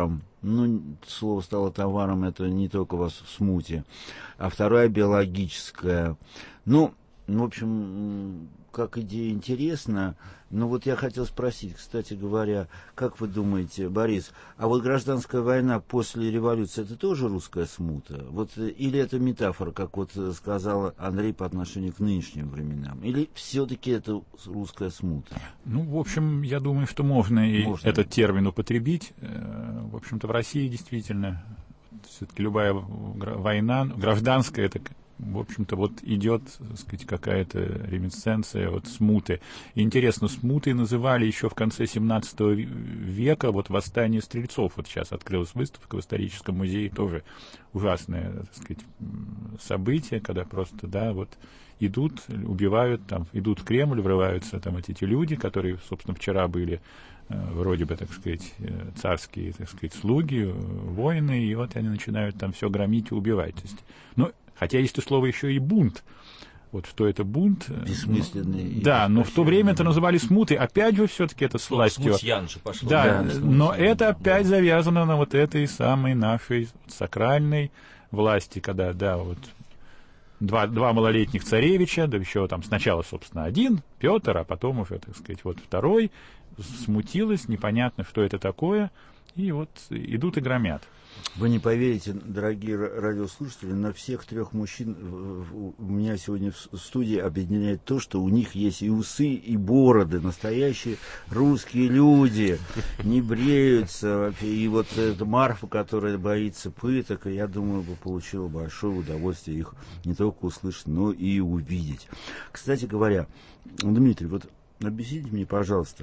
[SPEAKER 1] ну, слово стало товаром, это не только у вас в смуте, а вторая биологическая. Ну, в общем, как идея интересна. Но вот я хотел спросить, кстати говоря, как вы думаете, Борис, а вот гражданская война после революции, это тоже русская смута? Вот, или это метафора, как вот сказал Андрей, по отношению к нынешним временам? Или все-таки это русская смута?
[SPEAKER 2] Ну, в общем, я думаю, что можно, можно. и этот термин употребить. В общем-то, в России действительно все-таки любая война, гражданская, это... В общем-то, вот идет, так сказать, какая-то реминесценция от смуты. И интересно, смутой называли еще в конце семнадцатого века вот восстание стрельцов. Вот сейчас открылась выставка в историческом музее, тоже ужасное, так сказать, событие, когда просто, да, вот идут, убивают, там, идут в Кремль, врываются там эти люди, которые, собственно, вчера были вроде бы, так сказать, царские, так сказать, слуги, воины, и вот они начинают там все громить и убивать. То есть, ну, хотя есть и слово еще и бунт. Вот что это бунт?
[SPEAKER 1] Бессмысленный.
[SPEAKER 2] Да, но в то время это называли смутой. Опять же, все-таки это с властью.
[SPEAKER 10] Смутьян же пошло.
[SPEAKER 2] Да,
[SPEAKER 10] да,
[SPEAKER 2] но это опять завязано на вот этой самой нашей сакральной власти, когда, да, вот два, два малолетних царевича, да еще там сначала, собственно, один, Петр, а потом уже, так сказать, вот второй, смутилось, непонятно, что это такое, и вот идут и громят.
[SPEAKER 1] Вы не поверите, дорогие радиослушатели, на всех трех мужчин у меня сегодня в студии объединяет то, что у них есть и усы, и бороды, настоящие русские люди, не бреются. И вот эта Марфа, которая боится пыток, я думаю, бы получила большое удовольствие их не только услышать, но и увидеть. Кстати говоря, Дмитрий, вот объясните мне, пожалуйста,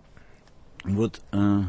[SPEAKER 1] вот...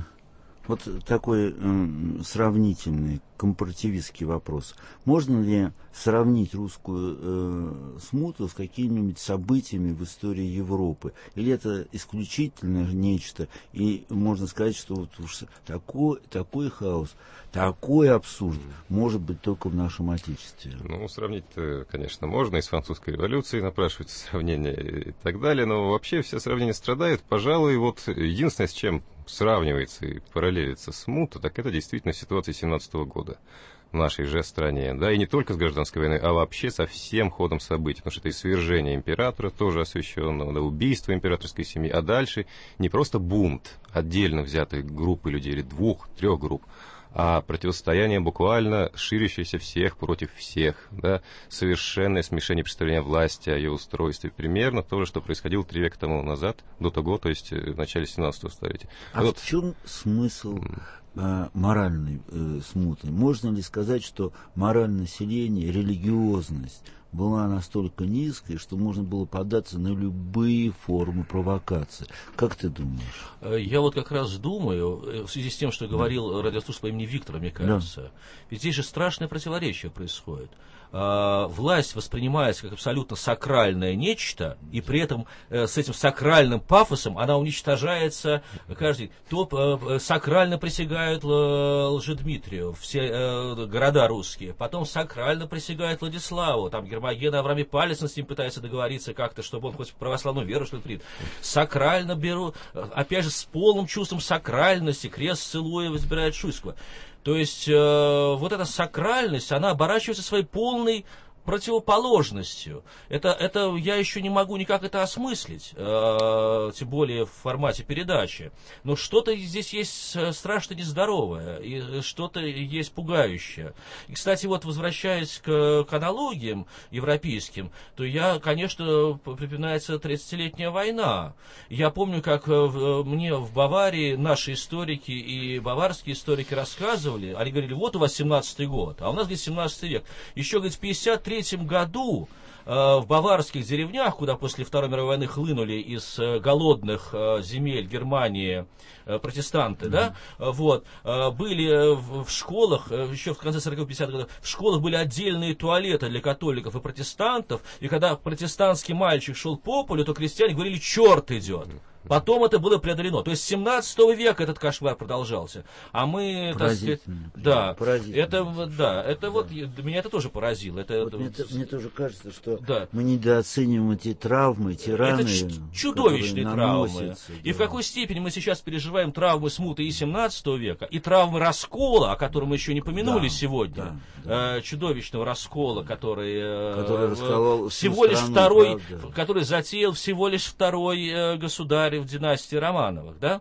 [SPEAKER 1] Вот такой э, сравнительный, компаративистский вопрос. Можно ли сравнить русскую э, смуту с какими-нибудь событиями в истории Европы? Или это исключительно нечто? И можно сказать, что вот уж такой, такой хаос, такой абсурд может быть только в нашем Отечестве.
[SPEAKER 8] Ну, сравнить-то, конечно, можно. И с французской революцией напрашиваются сравнения и так далее. Но вообще все сравнения страдают. Пожалуй, вот единственное, с чем сравнивается и параллелится смута, так это действительно ситуация семнадцатого года в нашей же стране, да, и не только с гражданской войной, а вообще со всем ходом событий, потому что это и свержение императора, тоже освященного, да, убийство императорской семьи, а дальше не просто бунт отдельно взятой группы людей, или двух, трех групп, а противостояние буквально ширящееся всех против всех, да, совершенное смешение представления власти о ее устройстве, примерно то же, что происходило три века тому назад, до того, то есть в начале семнадцатого столетия.
[SPEAKER 1] А
[SPEAKER 8] вот.
[SPEAKER 1] В чем смысл э, моральной э, смуты? Можно ли сказать, что мораль населения, религиозность была настолько низкой, что можно было поддаться на любые формы провокации? Как ты думаешь?
[SPEAKER 10] Я вот как раз думаю, в связи с тем, что говорил да. радиослушатель по имени Виктор, мне кажется, да. ведь здесь же страшное противоречие происходит. Власть воспринимается как абсолютно сакральное нечто, и при этом с этим сакральным пафосом она уничтожается каждый. То сакрально присягают Лжедмитрию, все города русские, потом сакрально присягают Владиславу, там Гермоген Авраам Палецин с ним пытается договориться как-то, чтобы он хоть православную веру что-то принял. Сакрально беру, опять же, с полным чувством сакральности, крест целуя, избирает Шуйского. То есть э, вот эта сакральность, она оборачивается своей полной противоположностью. Это, это я еще не могу никак это осмыслить, э, тем более в формате передачи. Но что-то здесь есть страшно нездоровое, и что-то есть пугающее. И, кстати, вот возвращаясь к, к аналогиям европейским, то я, конечно, припоминается тридцатилетняя война. Я помню, как в, мне в Баварии наши историки и баварские историки рассказывали, они говорили, вот у вас семнадцатый год, а у нас, говорит, семнадцатый век. Еще, говорит, в пятьдесят третьем году э, в баварских деревнях, куда после Второй мировой войны хлынули из э, голодных э, земель Германии э, протестанты, mm-hmm. да, вот, э, были в, в школах, э, еще в конце сороковых-пятидесятых годов, в школах были отдельные туалеты для католиков и протестантов, и когда протестантский мальчик шел по полю, то крестьяне говорили, черт идет. Потом это было преодолено. То есть с семнадцатого века этот кошмар продолжался. А мы, так сказать, да, это, да, это вот, меня это тоже поразило. Это,
[SPEAKER 1] вот мне, мне тоже кажется, что
[SPEAKER 10] да.
[SPEAKER 1] мы недооцениваем эти травмы, эти раны.
[SPEAKER 10] Это чудовищные травмы. Да. И в какой степени мы сейчас переживаем травмы смуты и семнадцатого века, и травмы раскола, о котором мы еще не помянули да, сегодня, да, да. Э, чудовищного раскола, который,
[SPEAKER 1] который расколол
[SPEAKER 10] всего лишь
[SPEAKER 1] страну,
[SPEAKER 10] второй,
[SPEAKER 1] правда.
[SPEAKER 10] который затеял всего лишь второй э, государь в династии Романовых, да,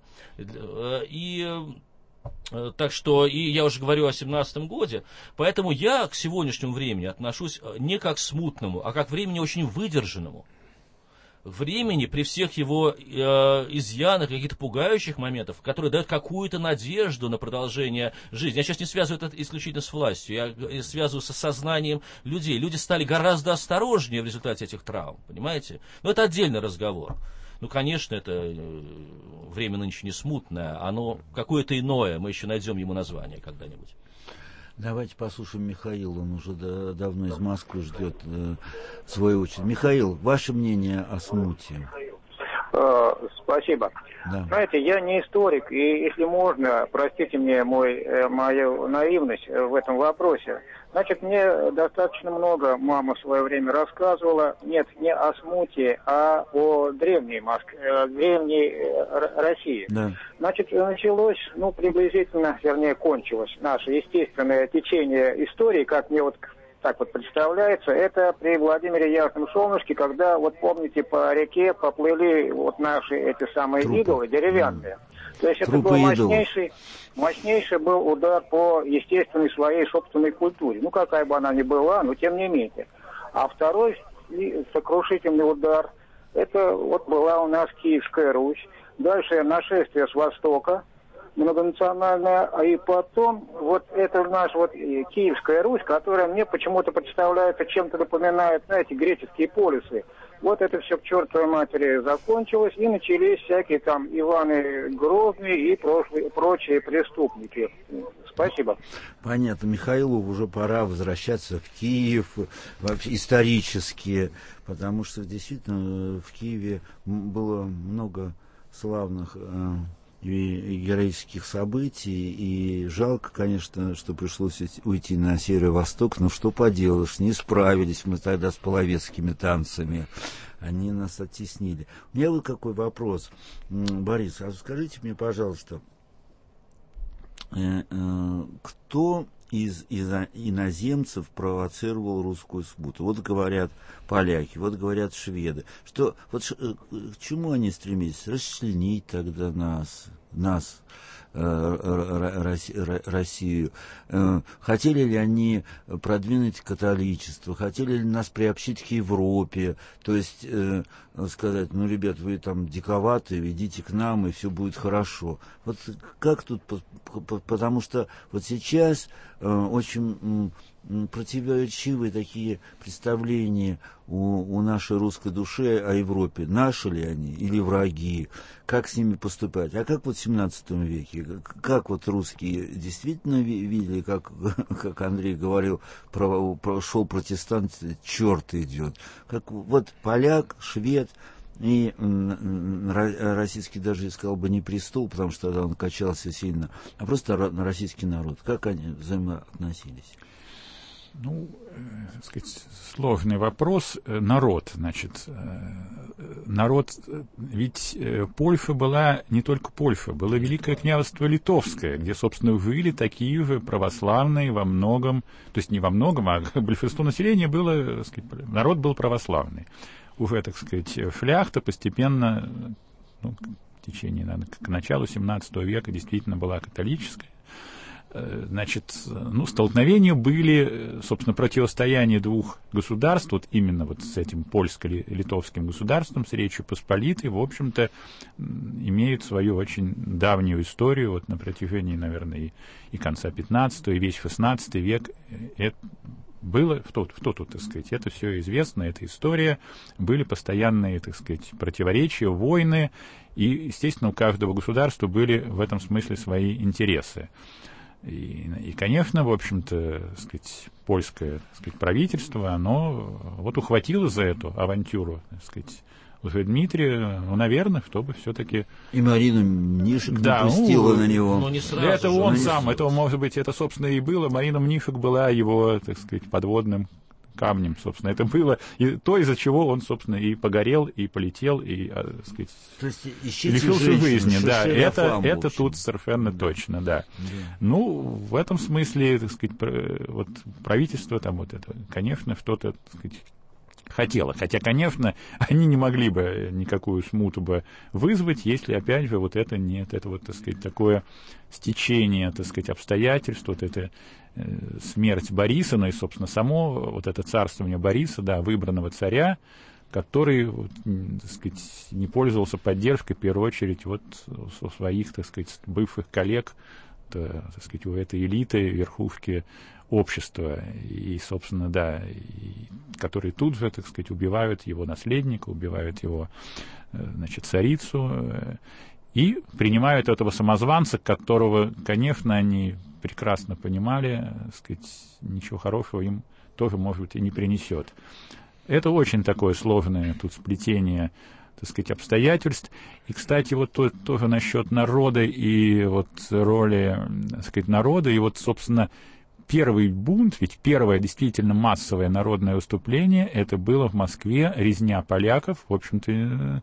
[SPEAKER 10] и э, так что, и я уже говорю о семнадцатом годе, поэтому я к сегодняшнему времени отношусь не как к смутному, а как к времени очень выдержанному. Времени при всех его э, изъянах, каких-то пугающих моментах, которые дают какую-то надежду на продолжение жизни. Я сейчас не связываю это исключительно с властью, я связываю со сознанием людей. Люди стали гораздо осторожнее в результате этих травм, понимаете? Но это отдельный разговор. Ну, конечно, это время нынче не смутное, оно какое-то иное, мы еще найдем ему название когда-нибудь.
[SPEAKER 1] Давайте послушаем Михаила, он уже да, давно из Москвы ждет э, свою очередь. Михаил, ваше мнение о смуте?
[SPEAKER 16] Э, спасибо.
[SPEAKER 1] Да.
[SPEAKER 16] Знаете, я не историк, и если можно, простите мне мой, э, мою наивность в этом вопросе. Значит, мне достаточно много мама в свое время рассказывала, нет, не о смуте, а о древней, Моск... древней России.
[SPEAKER 1] Да.
[SPEAKER 16] Значит, началось, ну, приблизительно, вернее, кончилось наше естественное течение истории, как мне вот так вот представляется, это при Владимире Ясном Солнышке, когда, вот помните, по реке поплыли вот наши эти самые Трупы. идолы деревянные. Mm. То есть
[SPEAKER 1] Трупы
[SPEAKER 16] это был мощнейший, мощнейший был удар по естественной своей собственной культуре. Ну, какая бы она ни была, но тем не менее. А второй сокрушительный удар, это вот была у нас Киевская Русь. Дальше нашествие с востока, многонациональная, а и потом вот это наша вот Киевская Русь, которая мне почему-то представляется, чем-то напоминает, знаете, греческие полисы. Вот это все к чертовой матери закончилось, и начались всякие там Иваны Грозные и прошлые, прочие преступники. Спасибо.
[SPEAKER 1] Понятно. Михаилу уже пора возвращаться в Киев, вообще исторически, потому что действительно в Киеве было много славных и героических событий, и жалко, конечно, что пришлось уйти на северо-восток, но что поделаешь, не справились мы тогда с половецкими танцами, они нас оттеснили. У меня вот какой вопрос, Борис, а скажите мне, пожалуйста, кто из, из иноземцев провоцировал русскую смуту? Вот говорят поляки, вот говорят шведы. Что, вот, к чему они стремились? Расчленить тогда нас, нас, Россию. Хотели ли они продвинуть католичество? Хотели ли нас приобщить к Европе? То есть сказать, ну, ребят, вы там диковаты, идите к нам, и все будет хорошо. Вот как тут, потому что вот сейчас очень противоречивые такие представления у, у нашей русской души о Европе. Наши ли они или враги? Как с ними поступать? А как вот в семнадцатом веке? Как вот русские действительно видели, как, как Андрей говорил, про, про, шел протестант, черт идет. Как вот поляк, швед и российский, даже сказал бы, не престол, потому что тогда он качался сильно, а просто российский народ. Как они взаимоотносились?
[SPEAKER 2] Ну, э, так сказать, сложный вопрос. Народ, значит, э, народ, ведь э, Польша была не только Польша, было Великое княжество Литовское, где, собственно, жили такие же православные во многом, то есть не во многом, а большинство населения было, так сказать, народ был православный. Уже, так сказать, шляхта постепенно, ну, в течение, наверное, к началу семнадцатого века действительно была католическая. Значит, ну, столкновения были, собственно, противостояние двух государств, вот именно вот с этим польско-литовским государством, с Речью Посполитой, в общем-то, имеют свою очень давнюю историю, вот на протяжении, наверное, и, и конца пятнадцатого, и весь шестнадцатый век. Это было, что, что тут, так сказать, это все известно, эта история, были постоянные, так сказать, противоречия, войны, и, естественно, у каждого государства были в этом смысле свои интересы. И, и, конечно, в общем-то, так сказать, польское, так сказать, правительство, оно вот ухватило за эту авантюру, так сказать, Дмитрия, ну, наверное, чтобы все-таки...
[SPEAKER 1] И Марина Мнишек
[SPEAKER 2] да,
[SPEAKER 1] напустила
[SPEAKER 2] ну,
[SPEAKER 1] на него.
[SPEAKER 10] Ну, не сразу
[SPEAKER 2] это
[SPEAKER 10] же,
[SPEAKER 2] он
[SPEAKER 1] не
[SPEAKER 2] сам,
[SPEAKER 1] сразу.
[SPEAKER 2] это, может быть, это, собственно, и было. Марина Мнишек была его, так сказать, подводным камнем, собственно. Это было и то, из-за чего он, собственно, и погорел, и полетел, и, так сказать,
[SPEAKER 1] то есть,
[SPEAKER 2] лишился жизни. Да, это,
[SPEAKER 1] фам,
[SPEAKER 2] это тут совершенно да. точно, да. да. Ну, в этом смысле, так сказать, вот правительство там вот это, конечно, что-то, так сказать, хотело. Хотя, конечно, они не могли бы никакую смуту бы вызвать, если, опять же, вот это нет, это вот, так сказать, такое стечение, так сказать, обстоятельств, вот это э, смерть Бориса, ну и, собственно, само вот это царствование Бориса, да, выбранного царя, который, вот, так сказать, не пользовался поддержкой, в первую очередь, вот у своих, так сказать, бывших коллег, то, так сказать, у этой элиты, верхушки общества, и, собственно, да, и, которые тут же, так сказать, убивают его наследника, убивают его, значит, царицу, и принимают этого самозванца, которого, конечно, они прекрасно понимали, так сказать, ничего хорошего им тоже, может быть, и не принесет. Это очень такое сложное тут сплетение, так сказать, обстоятельств. И, кстати, вот то, тоже насчет народа и вот роли, так сказать, народа, и вот, собственно, первый бунт, ведь первое действительно массовое народное выступление, это было в Москве, резня поляков, в общем-то, э,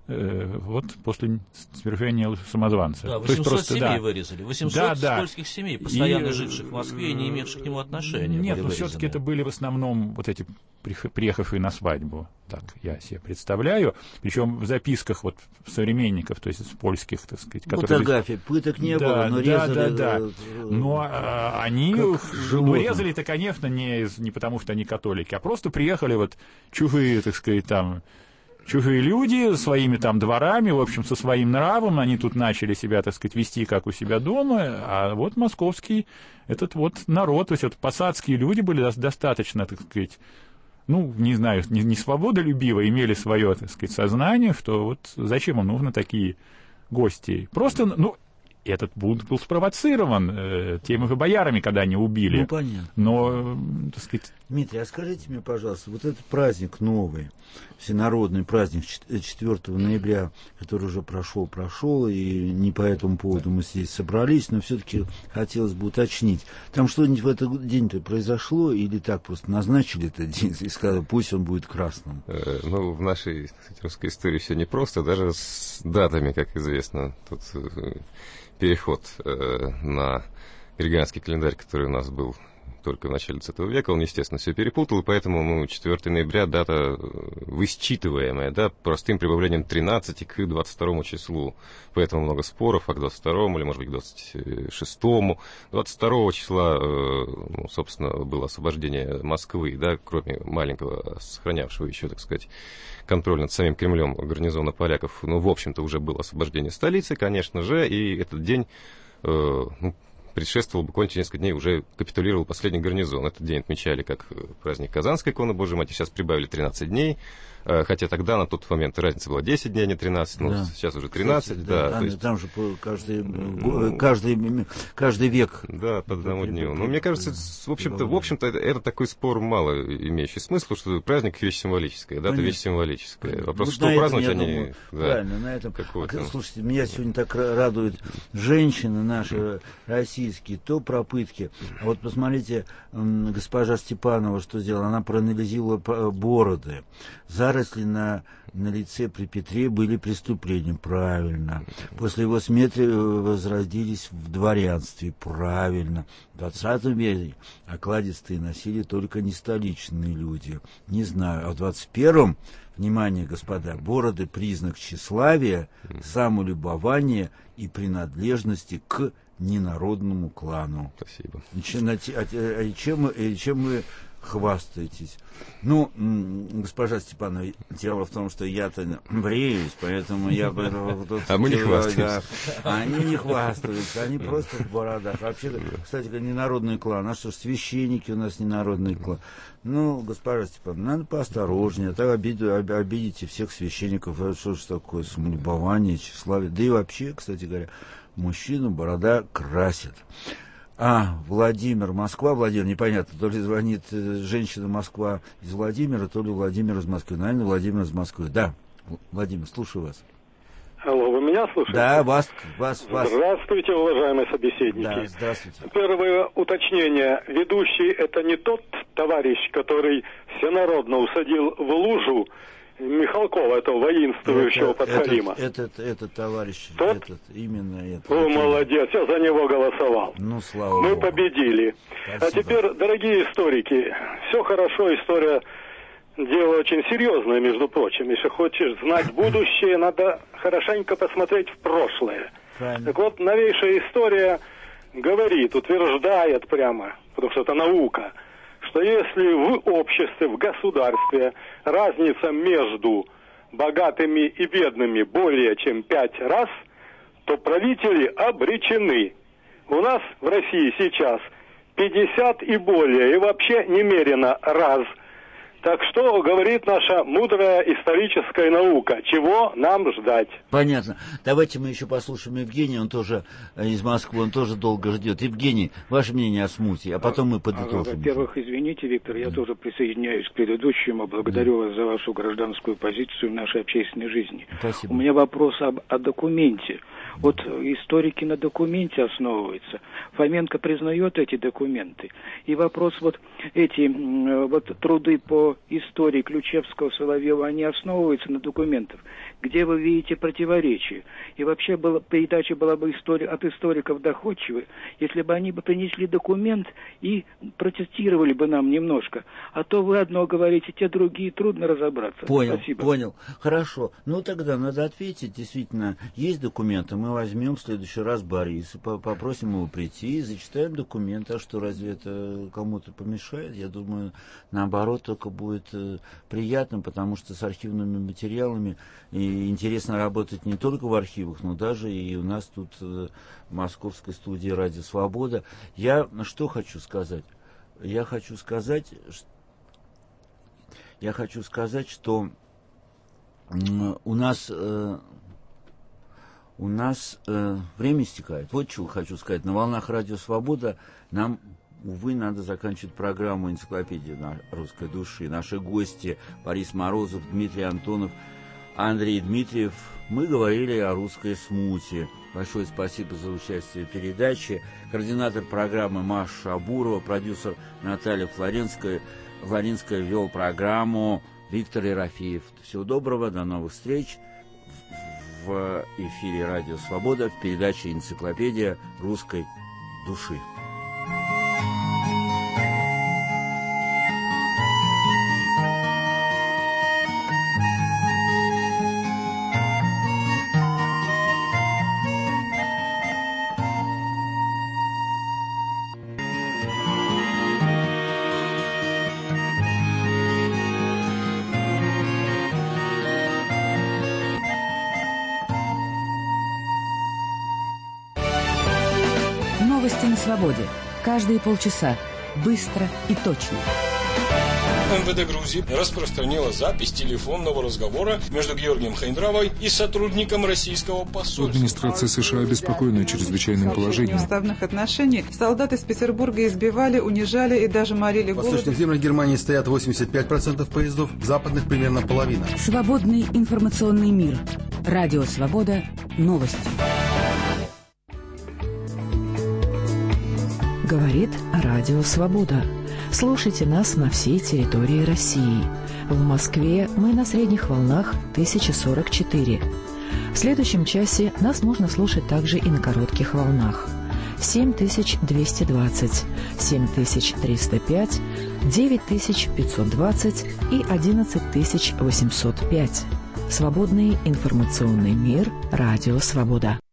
[SPEAKER 2] э, вот после свержения самозванца.
[SPEAKER 10] Да, восемьсот
[SPEAKER 2] просто,
[SPEAKER 10] семей
[SPEAKER 2] да.
[SPEAKER 10] вырезали, восемьсот
[SPEAKER 2] да, да.
[SPEAKER 10] польских семей, постоянно
[SPEAKER 2] и,
[SPEAKER 10] живших в Москве и не имевших к нему отношения.
[SPEAKER 2] Нет, но все-таки это были в основном вот эти приехавшие на свадьбу, так я себе представляю, причем в записках вот современников, то есть из польских, так сказать, которые...
[SPEAKER 1] Фотографии, пыток не
[SPEAKER 2] да,
[SPEAKER 1] было, но
[SPEAKER 2] да,
[SPEAKER 1] резали...
[SPEAKER 2] Да, да, но а, они, ну, резали-то, конечно, не, из, не потому, что они католики, а просто приехали вот чужие, так сказать, там, чужие люди своими там дворами, в общем, со своим нравом, они тут начали себя, так сказать, вести как у себя дома, а вот московский этот вот народ, то есть вот посадские люди были достаточно, так сказать, ну, не знаю, не, не свободолюбиво, имели свое, так сказать, сознание, что вот зачем им нужны такие гости. Просто, ну, этот бунт был спровоцирован э, теми же боярами, когда они убили.
[SPEAKER 1] Ну, понятно.
[SPEAKER 2] Но, так сказать...
[SPEAKER 1] Дмитрий, а скажите мне, пожалуйста, вот этот праздник новый, всенародный праздник четвёртого ноября, который уже прошел, прошел, и не по этому поводу мы здесь собрались, но все-таки хотелось бы уточнить, там что-нибудь в этот день-то произошло, или так просто назначили этот день и сказали, пусть он будет красным?
[SPEAKER 8] Э, ну, в нашей, кстати, русской истории все непросто, даже с датами, как известно. Тут э, переход э, на григорианский календарь, который у нас был только в начале двадцатого века, он, естественно, все перепутал, и поэтому, ну, четвёртого ноября дата высчитываемая, да, простым прибавлением тринадцати к двадцать второму числу. Поэтому много споров, а к двадцать второму или, может быть, к двадцать шестому. двадцать второго числа, ну, собственно, было освобождение Москвы, да, кроме маленького, сохранявшего еще, так сказать, контроль над самим Кремлем гарнизона поляков. Ну, в общем-то, уже было освобождение столицы, конечно же, и этот день, э, ну, предшествовал буквально через несколько дней, уже капитулировал последний гарнизон. Этот день отмечали как праздник Казанской иконы Божией Матери, сейчас прибавили тринадцать дней, хотя тогда на тот момент разница была десять дней, а не тринадцать, ну, да. Сейчас уже тринадцать. Кстати, да,
[SPEAKER 1] да,
[SPEAKER 8] то есть...
[SPEAKER 1] Там же каждый, каждый, каждый век.
[SPEAKER 8] Да, по одному дню. Но мне кажется, в общем-то, в общем-то, это, это такой спор мало имеющий смысл, потому что праздник вещь символическая, дата вещь символическая. Вопрос, вот что праздновать они...
[SPEAKER 1] Думаю,
[SPEAKER 8] да,
[SPEAKER 1] правильно, на этом. А, слушайте, меня сегодня так радуют женщины наши российские, то пропытки. А вот посмотрите, госпожа Степанова что сделала, она проанализировала бороды. Заросли на, на лице при Петре были преступлением, правильно. После его смерти возродились в дворянстве, правильно. В двадцатом веке окладистые носили только не столичные люди, не знаю. А в двадцать первом, внимание, господа, бороды — признак тщеславия, самолюбования и принадлежности к ненародному клану.
[SPEAKER 8] Спасибо.
[SPEAKER 1] А чем, чем вы хвастаетесь? Ну, госпожа Степанова, дело в том, что я-то бреюсь, поэтому я...
[SPEAKER 8] А мы не хвастаемся.
[SPEAKER 1] Они не хвастаются, они просто в бородах. Вообще, кстати, ненародный клан. А что ж, священники у нас ненародный клан. Ну, госпожа Степановна, надо поосторожнее, а так обидите всех священников. Что же такое самолюбование, тщеславие? Да и вообще, кстати говоря, мужчину борода красит. А, Владимир, Москва, Владимир, непонятно, то ли звонит женщина Москва из Владимира, то ли Владимир из Москвы. Наверное, Владимир из Москвы. Да, Владимир, слушаю вас.
[SPEAKER 17] Алло, вы меня слушаете?
[SPEAKER 1] Да, вас, вас, вас.
[SPEAKER 17] Здравствуйте, уважаемые собеседники.
[SPEAKER 1] Да, здравствуйте.
[SPEAKER 17] Первое уточнение. Ведущий — это не тот товарищ, который всенародно усадил в лужу Михалкова, этого воинствующего
[SPEAKER 1] это,
[SPEAKER 17] подхалима.
[SPEAKER 1] Этот, этот, этот товарищ,
[SPEAKER 17] Тот?
[SPEAKER 1] этот, именно этот.
[SPEAKER 17] О, молодец, я за него голосовал.
[SPEAKER 1] Ну, слава
[SPEAKER 17] Мы
[SPEAKER 1] Богу.
[SPEAKER 17] победили.
[SPEAKER 1] Спасибо.
[SPEAKER 17] А теперь, дорогие историки, все хорошо, история дело очень серьезное, между прочим. Если хочешь знать будущее, надо хорошенько посмотреть в прошлое.
[SPEAKER 1] Правильно.
[SPEAKER 17] Так вот, новейшая история говорит, утверждает прямо, потому что это наука, что если в обществе, в государстве разница между богатыми и бедными более чем пять раз, то правители обречены. У нас в России сейчас пятьдесят и более, и вообще немерено раз. Так что говорит наша мудрая историческая наука? Чего нам ждать?
[SPEAKER 1] Понятно. Давайте мы еще послушаем Евгения, он тоже из Москвы, он тоже долго ждет. Евгений, ваше мнение о смуте, а потом мы подытожим.
[SPEAKER 18] Во-первых, извините, Виктор, я тоже присоединяюсь к предыдущему. Благодарю вас за вашу гражданскую позицию в нашей общественной жизни.
[SPEAKER 1] Спасибо.
[SPEAKER 18] У меня вопрос об, о документе. Вот историки на документе основываются. Фоменко признает эти документы. И вопрос, вот эти вот труды по истории Ключевского, Соловьева, они основываются на документах. Где вы видите противоречия? И вообще была, передача была бы история, от историков доходчивой, если бы они бы принесли документ и протестировали бы нам немножко. А то вы одно говорите, те другие, трудно разобраться.
[SPEAKER 1] Понял,
[SPEAKER 18] Спасибо.
[SPEAKER 1] понял. Хорошо. Ну тогда надо ответить. Действительно, есть документы. Мы возьмем в следующий раз Бориса, попросим его прийти и зачитаем документы. А что, разве это кому-то помешает? Я думаю, наоборот, только будет приятно, потому что с архивными материалами и интересно работать не только в архивах, но даже и у нас тут в московской студии «Радио Свобода». Я что хочу сказать? Я хочу сказать, я хочу сказать, что у нас, у нас время истекает. Вот что хочу сказать. На волнах «Радио Свобода» нам, увы, надо заканчивать программу «Энциклопедия русской души». Наши гости Борис Морозов, Дмитрий Антонов, Андрей Дмитриев. Мы говорили о русской смуте. Большое спасибо за участие в передаче. Координатор программы Маша Шабурова, продюсер Наталья Флоренская. Флоренская вел программу Виктор Ерофеев. Всего доброго, до новых встреч в эфире «Радио Свобода» в передаче «Энциклопедия русской души».
[SPEAKER 19] Новости на свободе. Каждые полчаса. Быстро и точно.
[SPEAKER 20] МВД Грузии распространила запись телефонного разговора между Георгием Хайндравой и сотрудником российского посольства.
[SPEAKER 21] Администрация США обеспокоена чрезвычайным положением.
[SPEAKER 22] Уставных отношений солдаты из Петербурга избивали, унижали и даже морили голодом.
[SPEAKER 23] В восточных землях Германии стоят восемьдесят пять процентов поездов, в западных примерно половина.
[SPEAKER 19] Свободный информационный мир. Радио Свобода. Новости. Говорит Радио Свобода. Слушайте нас на всей территории России. В Москве мы на средних волнах тысяча сорок четыре. В следующем часе нас можно слушать также и на коротких волнах. семь тысяч двести двадцать, семь тысяч триста пять, девять тысяч пятьсот двадцать и одиннадцать тысяч восемьсот пять. Свободный информационный мир. Радио Свобода.